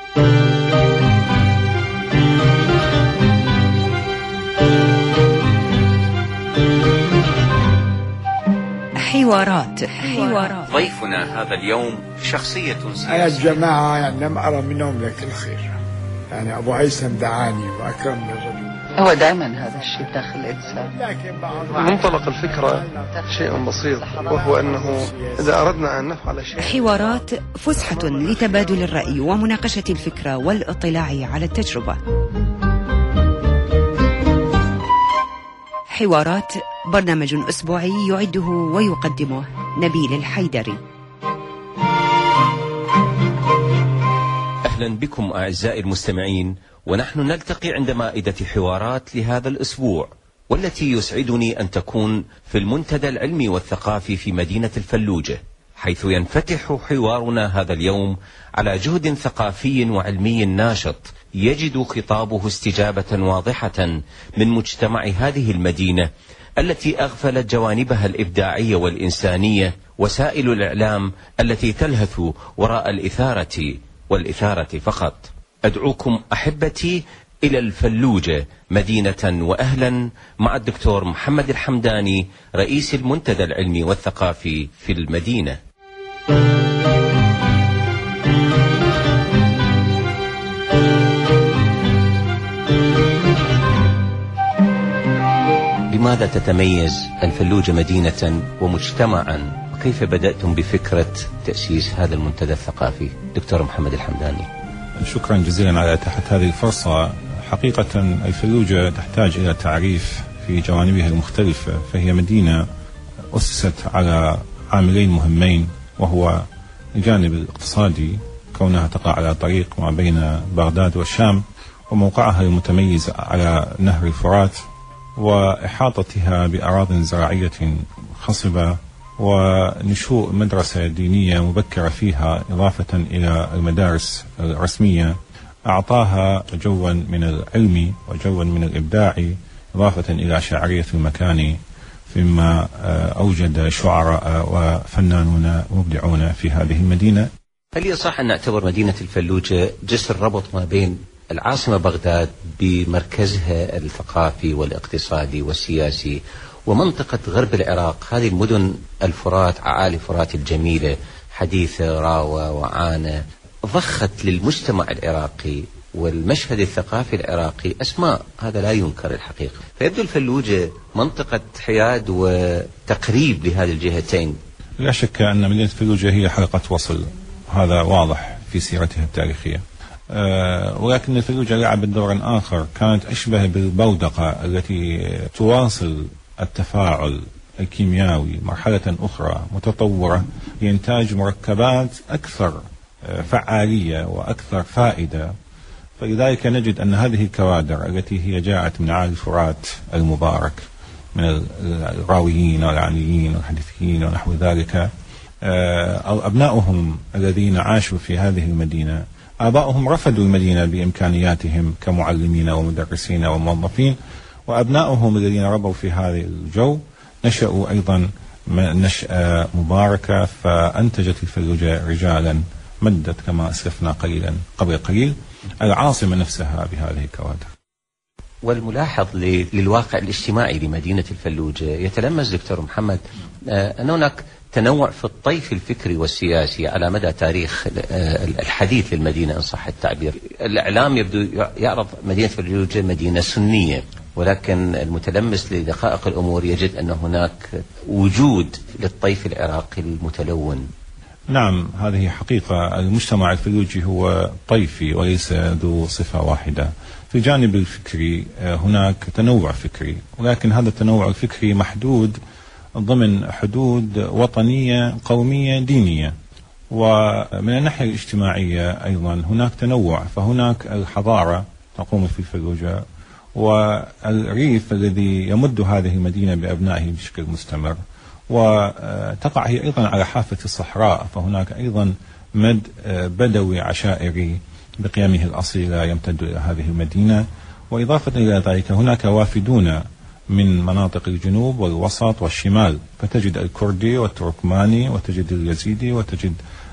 حوارات. ضيفنا هذا اليوم شخصية سياسية. أنا الجماعة يعني لم أرى منهم لك الخير، يعني أبو هيثم دعاني وأكرمني الرجل. هو دائما هذا الشيء داخل الإنسان. منطلق الفكرة شيء بسيط، وهو أنه إذا أردنا أن نفعل شيء. حوارات فسحة لتبادل الرأي ومناقشة الفكرة والاطلاع على التجربة. حوارات برنامج أسبوعي يعده ويقدمه نبيل الحيدري. أهلا بكم أعزائي المستمعين، ونحن نلتقي عند مائدة حوارات لهذا الأسبوع، والتي يسعدني أن تكون في المنتدى العلمي والثقافي في مدينة الفلوجة، حيث ينفتح حوارنا هذا اليوم على جهد ثقافي وعلمي ناشط يجد خطابه استجابة واضحة من مجتمع هذه المدينة التي أغفلت جوانبها الإبداعية والإنسانية، وسائل الإعلام التي تلهث وراء والإثارة فقط. أدعوكم أحبتي إلى الفلوجة مدينة وأهلا مع الدكتور محمد الحمداني، رئيس المنتدى العلمي والثقافي في المدينة. لماذا تتميز الفلوجة مدينة ومجتمعا، وكيف بدأتم بفكرة تأسيس هذا المنتدى الثقافي؟ دكتور محمد الحمداني. شكرا جزيلا على إتاحة هذه الفرصة. حقيقة الفلوجة تحتاج إلى تعريف في جوانبها المختلفة، فهي مدينة أسست على عاملين مهمين، وهو الجانب الاقتصادي كونها تقع على طريق ما بين بغداد والشام، وموقعها المتميز على نهر الفرات، وإحاطتها بأراضٍ زراعية خصبة، ونشوء مدرسة دينية مبكرة فيها إضافة إلى المدارس الرسمية أعطاها جوا من العلم وجوا من الإبداع، إضافة إلى شعرية المكان، فيما أوجد شعراء وفنانون مبدعون في هذه المدينة. هل يصح أن نعتبر مدينة الفلوجة جسر ربط ما بين العاصمة بغداد بمركزها الثقافي والاقتصادي والسياسي ومنطقة غرب العراق، هذه المدن الفرات، أعالي فرات الجميلة، حديثة، راوة، وعانة، ضخت للمجتمع العراقي والمشهد الثقافي العراقي أسماء، هذا لا ينكر الحقيقة. فيبدو الفلوجة منطقة حياد وتقريب لهذه الجهتين. لا شك أن مدينة الفلوجة هي حلقة وصل، هذا واضح في سيرتها التاريخية، ولكن الفلوجة لعبت دورا آخر، كانت أشبه بالبودقة التي تواصل التفاعل الكيميائي مرحلة أخرى متطورة لإنتاج مركبات أكثر فعالية وأكثر فائدة. فلذلك نجد أن هذه الكوادر التي هي جاءت من عالي الفرات المبارك من الراويين والعاملين والحديثيين ونحو ذلك، أو أبناؤهم الذين عاشوا في هذه المدينة، آباؤهم رفضوا المدينة بإمكانياتهم كمعلمين ومدرسين وموظفين، وأبناؤهم الذين ربوا في هذا الجو نشأوا أيضا نشأة مباركة، فأنتجت الفلوجة رجالا مدت كما أسلفنا قبل قليل العاصمة نفسها بهذه الكوادر. والملاحظ للواقع الاجتماعي لمدينة الفلوجة يتلمس دكتور محمد أن هناك تنوع في الطيف الفكري والسياسي على مدى تاريخ الحديث للمدينة إن صح التعبير. الإعلام يبدو يعرض مدينة الفلوجة مدينة سنية، ولكن المتلمس لدقائق الأمور يجد أن هناك وجود للطيف العراقي المتلون. نعم، هذه حقيقة. المجتمع الفلوجي هو طيفي وليس ذو صفة واحدة. في الجانب الفكري هناك تنوع فكري، ولكن هذا التنوع الفكري محدود ضمن حدود وطنية قومية دينية. ومن الناحية الاجتماعية أيضا هناك تنوع، فهناك الحضارة تقوم في الفلوجة، والريف الذي يمد هذه المدينة بأبنائه بشكل مستمر، وتقع هي أيضا على حافة الصحراء، فهناك أيضا مد بدوي عشائري بقيمه الأصيلة يمتد إلى هذه المدينة. وإضافة إلى ذلك هناك وافدون من مناطق الجنوب والوسط والشمال، فتجد الكردي والتركماني وتجد اليزيدي وتجد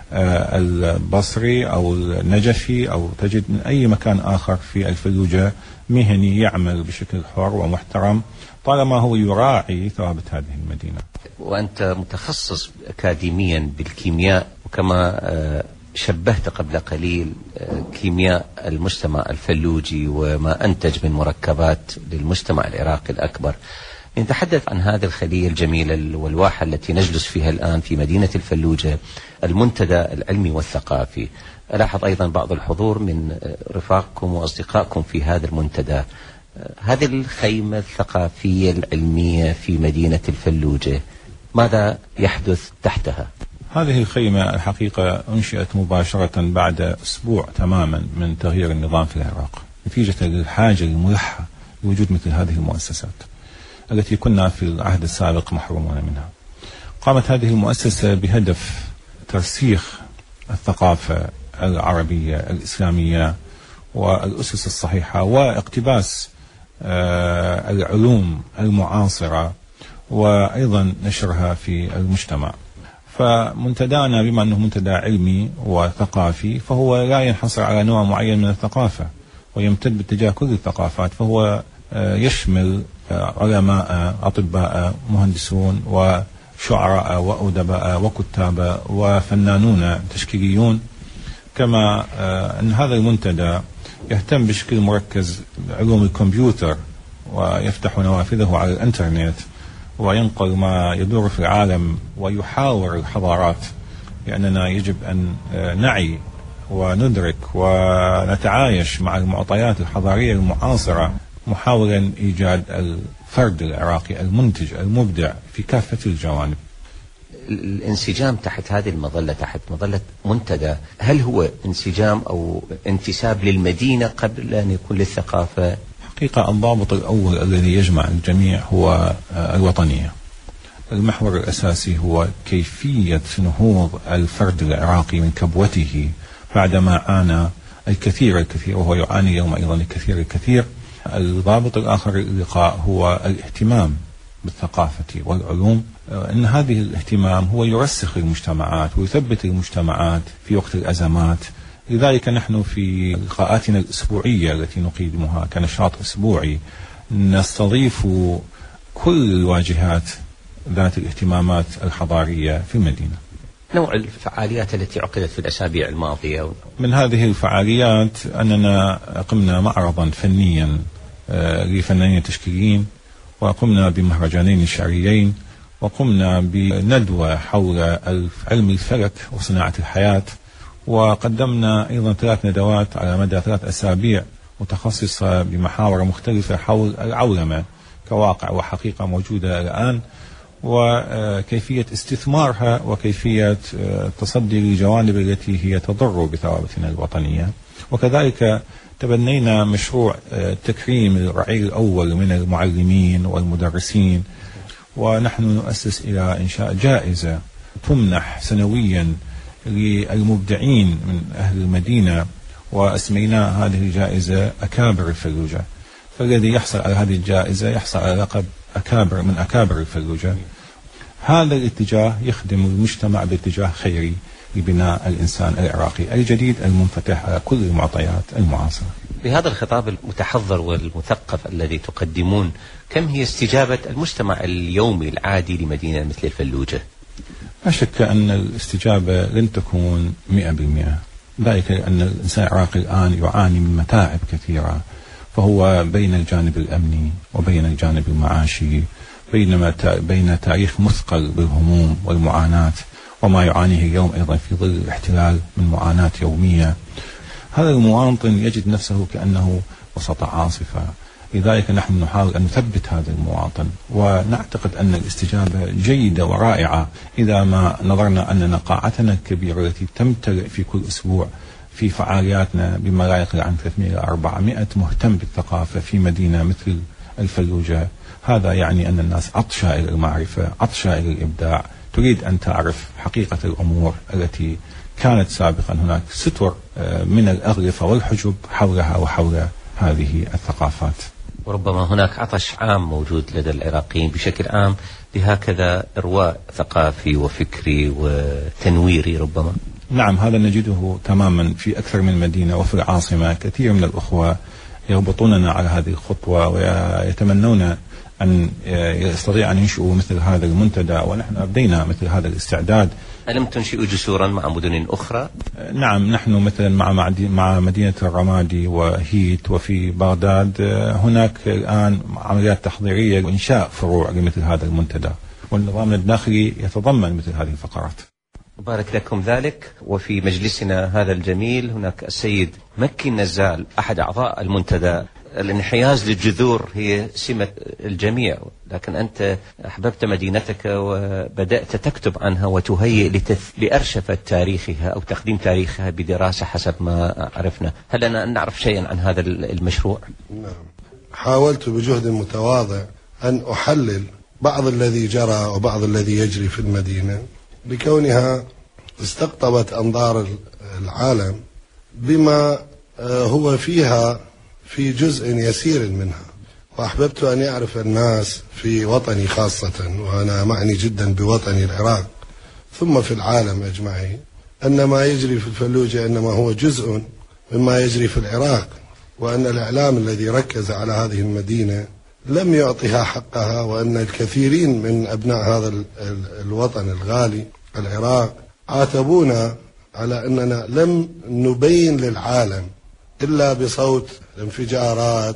البصري أو النجفي، أو تجد من أي مكان آخر في الفلوجة مهني يعمل بشكل حر ومحترم طالما هو يراعي ثوابت هذه المدينة. وأنت متخصص أكاديميا بالكيمياء، وكما شبهت قبل قليل كيمياء المجتمع الفلوجي وما أنتج من مركبات للمجتمع العراقي الأكبر. نتحدث عن هذه الخلية الجميلة والواحة التي نجلس فيها الآن في مدينة الفلوجة، المنتدى العلمي والثقافي. ألاحظ أيضا بعض الحضور من رفاقكم وأصدقائكم في هذا المنتدى. هذه الخيمة الثقافية العلمية في مدينة الفلوجة ماذا يحدث تحتها؟ هذه الخيمة الحقيقة أنشئت مباشرة بعد أسبوع تماما من تغيير النظام في العراق، نتيجة للحاجة الملحة لوجود مثل هذه المؤسسات التي كنا في العهد السابق محرومون منها. قامت هذه المؤسسة بهدف ترسيخ الثقافة العربية الإسلامية والأسس الصحيحة، واقتباس العلوم المعاصرة، وأيضا نشرها في المجتمع. فمنتدانا بما أنه منتدى علمي وثقافي فهو لا ينحصر على نوع معين من الثقافة، ويمتد باتجاه كل الثقافات، فهو يشمل علماء، أطباء، مهندسون، وشعراء، وأدباء، وكتاب، وفنانون تشكيليون. كما أن هذا المنتدى يهتم بشكل مركز علوم الكمبيوتر، ويفتح نوافذه على الإنترنت، وينقل ما يدور في العالم، ويحاور الحضارات، لأننا يجب أن نعي وندرك ونتعايش مع المعطيات الحضارية المعاصرة، محاولا إيجاد الفرد العراقي المنتج المبدع في كافة الجوانب. الانسجام تحت هذه المظلة، تحت مظلة منتدى، هل هو انسجام أو انتساب للمدينة قبل أن يكون للثقافة؟ حقيقة الضابط الأول الذي يجمع الجميع هو الوطنية. المحور الأساسي هو كيفية نهوض الفرد العراقي من كبوته بعدما عانى الكثير، وهو يعاني اليوم أيضا الكثير. الضابط الآخر للقاء هو الاهتمام بالثقافة والعلوم، أن هذه الاهتمام هو يرسخ المجتمعات ويثبت المجتمعات في وقت الأزمات. لذلك نحن في لقاءاتنا الأسبوعية التي نقيمها كنشاط أسبوعي نستضيف كل الواجهات ذات الاهتمامات الحضارية في المدينة. نوع الفعاليات التي عقدت في الأسابيع الماضية، من هذه الفعاليات أننا قمنا معرضا فنيا لفنانين تشكيليين، وقمنا بمهرجانين شعريين، وقمنا بندوة حول علم الفلك وصناعة الحياة، وقدمنا أيضا 3 ندوات على مدى 3 أسابيع متخصصة بمحاور مختلفة حول العولمة كواقع وحقيقة موجودة الآن، وكيفية استثمارها، وكيفية التصدي للجوانب التي هي تضر بثوابتنا الوطنية. وكذلك تبنينا مشروع تكريم الرعيل الأول من المعلمين والمدرسين، ونحن نؤسس إلى إنشاء جائزة تمنح سنويا للمبدعين من أهل المدينة، وأسمينا هذه الجائزة أكابر الفلوجة. فالذي يحصل على هذه الجائزة يحصل على لقب أكابر من أكابر الفلوجة. هذا الاتجاه يخدم المجتمع باتجاه خيري لبناء الإنسان العراقي الجديد المنفتح على كل المعطيات المعاصرة. بهذا الخطاب المتحضر والمثقف الذي تقدمون، كم هي استجابة المجتمع اليومي العادي لمدينة مثل الفلوجة؟ لا شك أن الاستجابة لن تكون 100%، ذلك أن الإنسان العراقي الآن يعاني من متاعب كثيرة، فهو بين الجانب الأمني وبين الجانب المعاشي، بين تاريخ مثقل بالهموم والمعاناة، وما يعانيه اليوم أيضا في ظل الاحتلال من معاناة يومية. هذا المواطن يجد نفسه كأنه وسط عاصفة، لذلك نحن نحاول أن نثبت هذا المواطن، ونعتقد أن الاستجابة جيدة ورائعة إذا ما نظرنا أننا قاعتنا الكبيرة التي تمتلئ في كل أسبوع في فعالياتنا بما لا يقل عن 300 إلى 400 مهتم بالثقافة في مدينة مثل الفلوجة. هذا يعني أن الناس عطشة إلى المعرفة، عطشة إلى الإبداع، تريد أن تعرف حقيقة الأمور التي كانت سابقا هناك ستر من الأغلفة والحجب حولها وحول هذه الثقافات. وربما هناك عطش عام موجود لدى العراقيين بشكل عام لهكذا إرواء ثقافي وفكري وتنويري ربما. نعم، هذا نجده تماما في أكثر من مدينة، وفي العاصمة كثير من الأخوة يربطوننا على هذه الخطوة ويتمنون أن يستطيع أن ينشئوا مثل هذا المنتدى، ونحن أبدينا مثل هذا الاستعداد. ألم تنشئوا جسورا مع مدن أخرى؟ نعم، نحن مثلا مع مدينة الرمادي وهيت وفي بغداد هناك الآن عمليات تحضيرية وإنشاء فروع لمثل هذا المنتدى، والنظام الداخلي يتضمن مثل هذه الفقرات. مبارك لكم ذلك. وفي مجلسنا هذا الجميل هناك السيد مكي النزال أحد أعضاء المنتدى. الانحياز للجذور هي سمة الجميع، لكن أنت أحببت مدينتك وبدأت تكتب عنها وتهيئ لأرشفة تاريخها أو تقديم تاريخها بدراسة حسب ما عرفنا. هل لنا أن نعرف شيئا عن هذا المشروع؟ نعم، حاولت بجهد متواضع أن أحلل بعض الذي جرى وبعض الذي يجري في المدينة، لكونها استقطبت أنظار العالم بما هو فيها في جزء يسير منها، وأحببت أن يعرف الناس في وطني خاصة، وأنا معني جدا بوطني العراق ثم في العالم أجمعين، أن ما يجري في الفلوجة إنما هو جزء مما يجري في العراق، وأن الإعلام الذي ركز على هذه المدينة لم يعطيها حقها، وأن الكثيرين من أبناء هذا الوطن الغالي العراق عاتبونا على أننا لم نبين للعالم إلا بصوت الانفجارات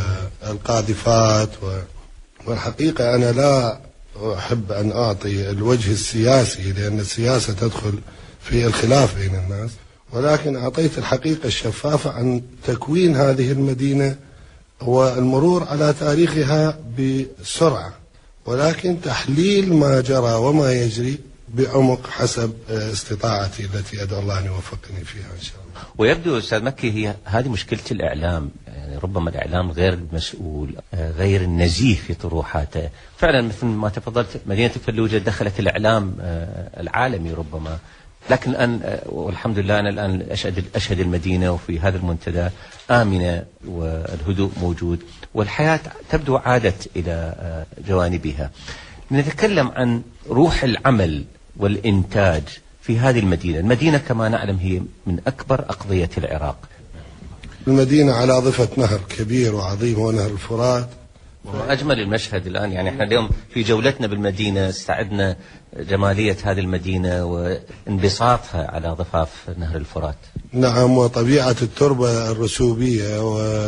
والقاذفات. والحقيقة أنا لا أحب أن أعطي الوجه السياسي، لأن السياسة تدخل في الخلاف بين الناس، ولكن أعطيت الحقيقة الشفافة عن تكوين هذه المدينة والمرور على تاريخها بسرعة، ولكن تحليل ما جرى وما يجري بعمق حسب استطاعتي التي أدعو الله أن يوفقني فيها إن شاء الله. ويبدو أستاذ مكي هي هذه مشكلة الإعلام، يعني ربما الإعلام غير المسؤول، غير النزيه في طروحاته. فعلا مثل ما تفضلت مدينة الفلوجة دخلت الإعلام العالمي ربما، لكن الآن والحمد لله أنا الآن أشهد المدينة وفي هذا المنتدى آمنة والهدوء موجود والحياة تبدو عادت إلى جوانبها. نتكلم عن روح العمل والإنتاج في هذه المدينة كما نعلم هي من أكبر أقضية العراق. المدينة على ضفة نهر كبير وعظيم هو نهر الفرات. أجمل المشهد الآن، يعني احنا اليوم في جولتنا بالمدينة استعدنا جمالية هذه المدينة وانبساطها على ضفاف نهر الفرات. نعم، وطبيعة التربة الرسوبية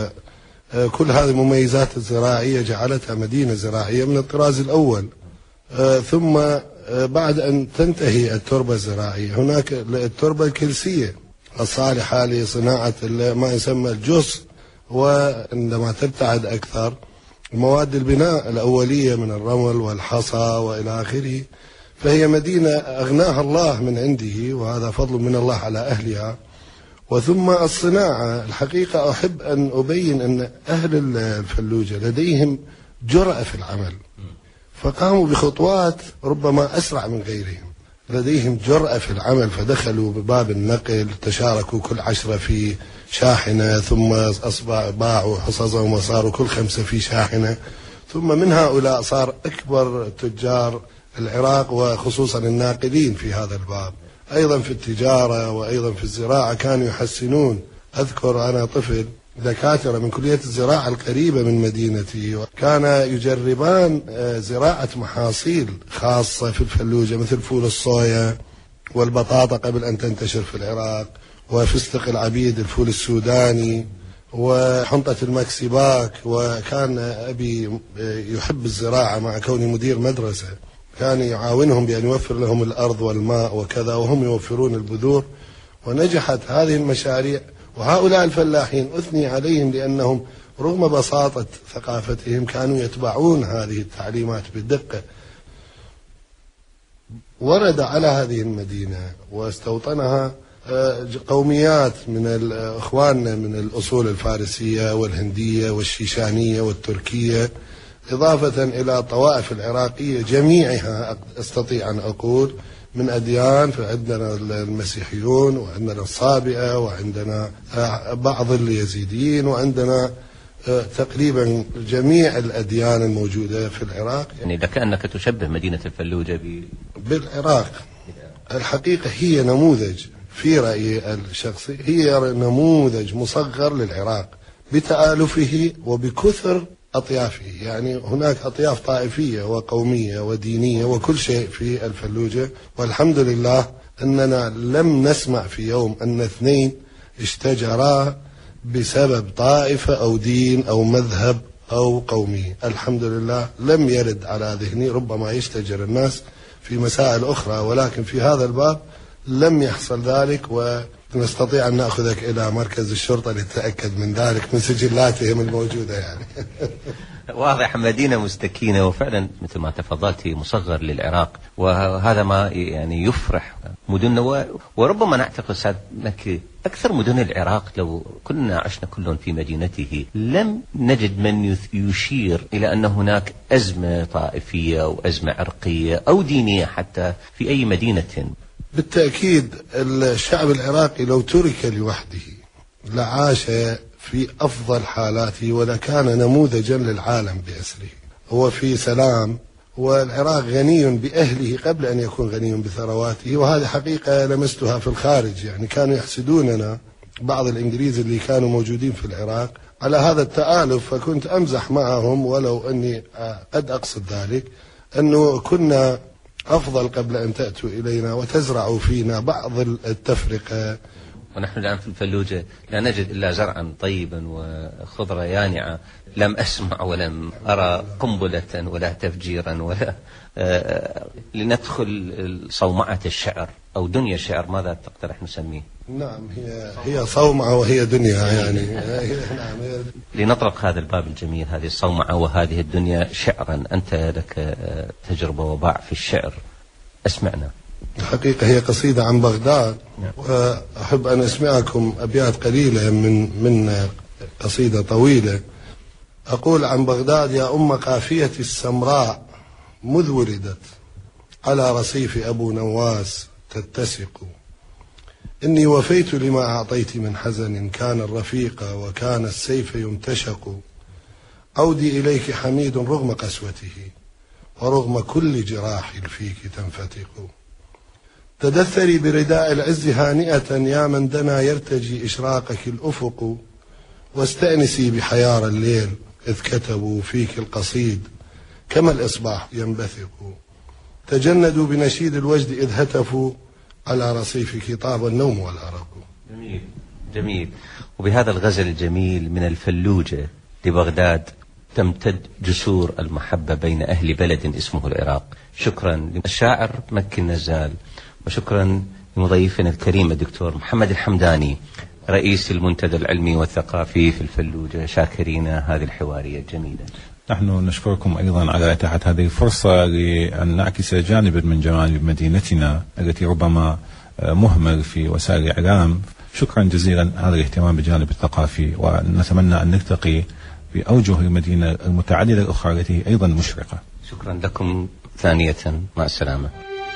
وكل هذه المميزات الزراعية جعلتها مدينة زراعية من الطراز الأول. ثم بعد أن تنتهي التربة الزراعية هناك التربة الكلسية الصالحة لصناعة ما يسمى الجص، وعندما تبتعد أكثر مواد البناء الأولية من الرمل والحصى وإلى آخره، فهي مدينة أغناها الله من عنده، وهذا فضل من الله على أهلها. وثم الصناعة. الحقيقة أحب أن أبين أن أهل الفلوجة لديهم جرأة في العمل، فقاموا بخطوات ربما أسرع من غيرهم. لديهم جرأة في العمل، فدخلوا بباب النقل، تشاركوا كل 10 في شاحنة، ثم باعوا حصصهم وصاروا كل 5 في شاحنة، ثم من هؤلاء صار أكبر تجار العراق وخصوصا الناقلين في هذا الباب. أيضا في التجارة وأيضا في الزراعة كانوا يحسنون. أذكر أنا طفل دكاترة من كلية الزراعة القريبة من مدينتي وكان يجربان زراعة محاصيل خاصة في الفلوجة مثل فول الصويا والبطاطا قبل أن تنتشر في العراق، وفستق العبيد، الفول السوداني، وحنطة المكسباك. وكان أبي يحب الزراعة مع كوني مدير مدرسة، كان يعاونهم بأن يوفر لهم الأرض والماء وكذا، وهم يوفرون البذور. ونجحت هذه المشاريع، وهؤلاء الفلاحين أثني عليهم لأنهم رغم بساطة ثقافتهم كانوا يتبعون هذه التعليمات بدقة. ورد على هذه المدينة واستوطنها قوميات من إخواننا من الأصول الفارسية والهندية والشيشانية والتركية، إضافة إلى الطوائف العراقية جميعها أستطيع أن أقول من أديان. فعندنا المسيحيون، وعندنا الصابئة، وعندنا بعض اليزيديين، وعندنا تقريبا جميع الأديان الموجودة في العراق. يعني كأنك تشبه مدينة الفلوجة بالعراق. الحقيقة هي نموذج، في رأيي الشخصي هي نموذج مصغر للعراق بتآلفه وبكثر أطيافه. يعني هناك أطياف طائفية وقومية ودينية وكل شيء في الفلوجة، والحمد لله أننا لم نسمع في يوم أن 2 اشتجرا بسبب طائفة أو دين أو مذهب أو قومية. الحمد لله لم يرد على ذهني. ربما يشتجر الناس في مسائل أخرى، ولكن في هذا الباب لم يحصل ذلك. ونستطيع أن نأخذك إلى مركز الشرطة للتأكد من ذلك من سجلاتهم الموجودة. يعني واضح مدينة مستكينة، وفعلا مثل ما تفضلت مصغر للعراق، وهذا ما يعني يفرح مدننا. وربما نعتقد أستاذ مكي أكثر مدن العراق لو كنا عشنا كلهم في مدينته لم نجد من يشير إلى أن هناك أزمة طائفية أو أزمة عرقية أو دينية حتى في أي مدينة. بالتأكيد الشعب العراقي لو ترك لوحده لعاش في أفضل حالاته ولكان نموذجا للعالم بأسره. هو في سلام، والعراق غني بأهله قبل أن يكون غني بثرواته، وهذه حقيقة لمستها في الخارج. يعني كانوا يحسدوننا بعض الإنجليز اللي كانوا موجودين في العراق على هذا التآلف، فكنت أمزح معهم ولو أني قد أقصد ذلك، أنه كنا أفضل قبل أن تأتوا إلينا وتزرعوا فينا بعض التفرقة. ونحن الآن في الفلوجة لا نجد إلا زرعا طيبا وخضرة يانعة. لم أسمع ولم أرى قنبلة ولا تفجيرا ولا لندخل صومعة الشعر أو دنيا الشعر. ماذا تقترح نسميه؟ نعم، هي صومعة وهي دنيا. يعني لنطرق هذا الباب الجميل، هذه الصومعة وهذه الدنيا شعرا. أنت لك تجربة وباع في الشعر، أسمعنا. الحقيقة هي قصيدة عن بغداد، وأحب أن أسمعكم أبيات قليلة من قصيدة طويلة. أقول عن بغداد: يا أم قافية السمراء مذ ولدت على رصيف أبو نواس تتسق، إني وفيت لما أعطيت من حزن، كان الرفيق وكان السيف يمتشق، عودي إليك حميد رغم قسوته ورغم كل جراح فيك تنفتق، تدثري برداء العز هانئة يا من دنا يرتجي إشراقك الأفق، واستأنسي بحيار الليل إذ كتبوا فيك القصيد كما الإصباح ينبثق، تجندوا بنشيد الوجد إذ هتفوا على رصيفك طاب النوم والأرق. جميل جميل. وبهذا الغزل الجميل من الفلوجة لبغداد تمتد جسور المحبة بين أهل بلد اسمه العراق. شكرا للشاعر مكي النزال، وشكرا لمضيفنا الكريم الدكتور محمد الحمداني رئيس المنتدى العلمي والثقافي في الفلوجة. شاكرين هذه الحوارية الجميلة. نحن نشكركم أيضا على إتاحة هذه الفرصة لأن نعكس جانبا من جوانب مدينتنا التي ربما مهمل في وسائل الإعلام. شكرا جزيلا هذا الاهتمام بالجانب الثقافي، ونتمنى أن نلتقي بأوجه المدينة المتعددة الأخرى التي أيضا مشرقة. شكرا لكم ثانية، مع السلامة.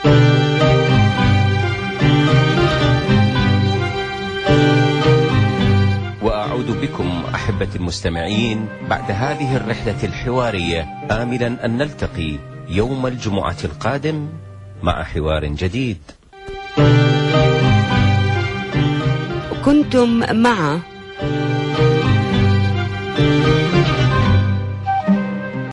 وأعود بكم أحبة المستمعين بعد هذه الرحلة الحوارية، آملا أن نلتقي يوم الجمعة القادم مع حوار جديد. كنتم مع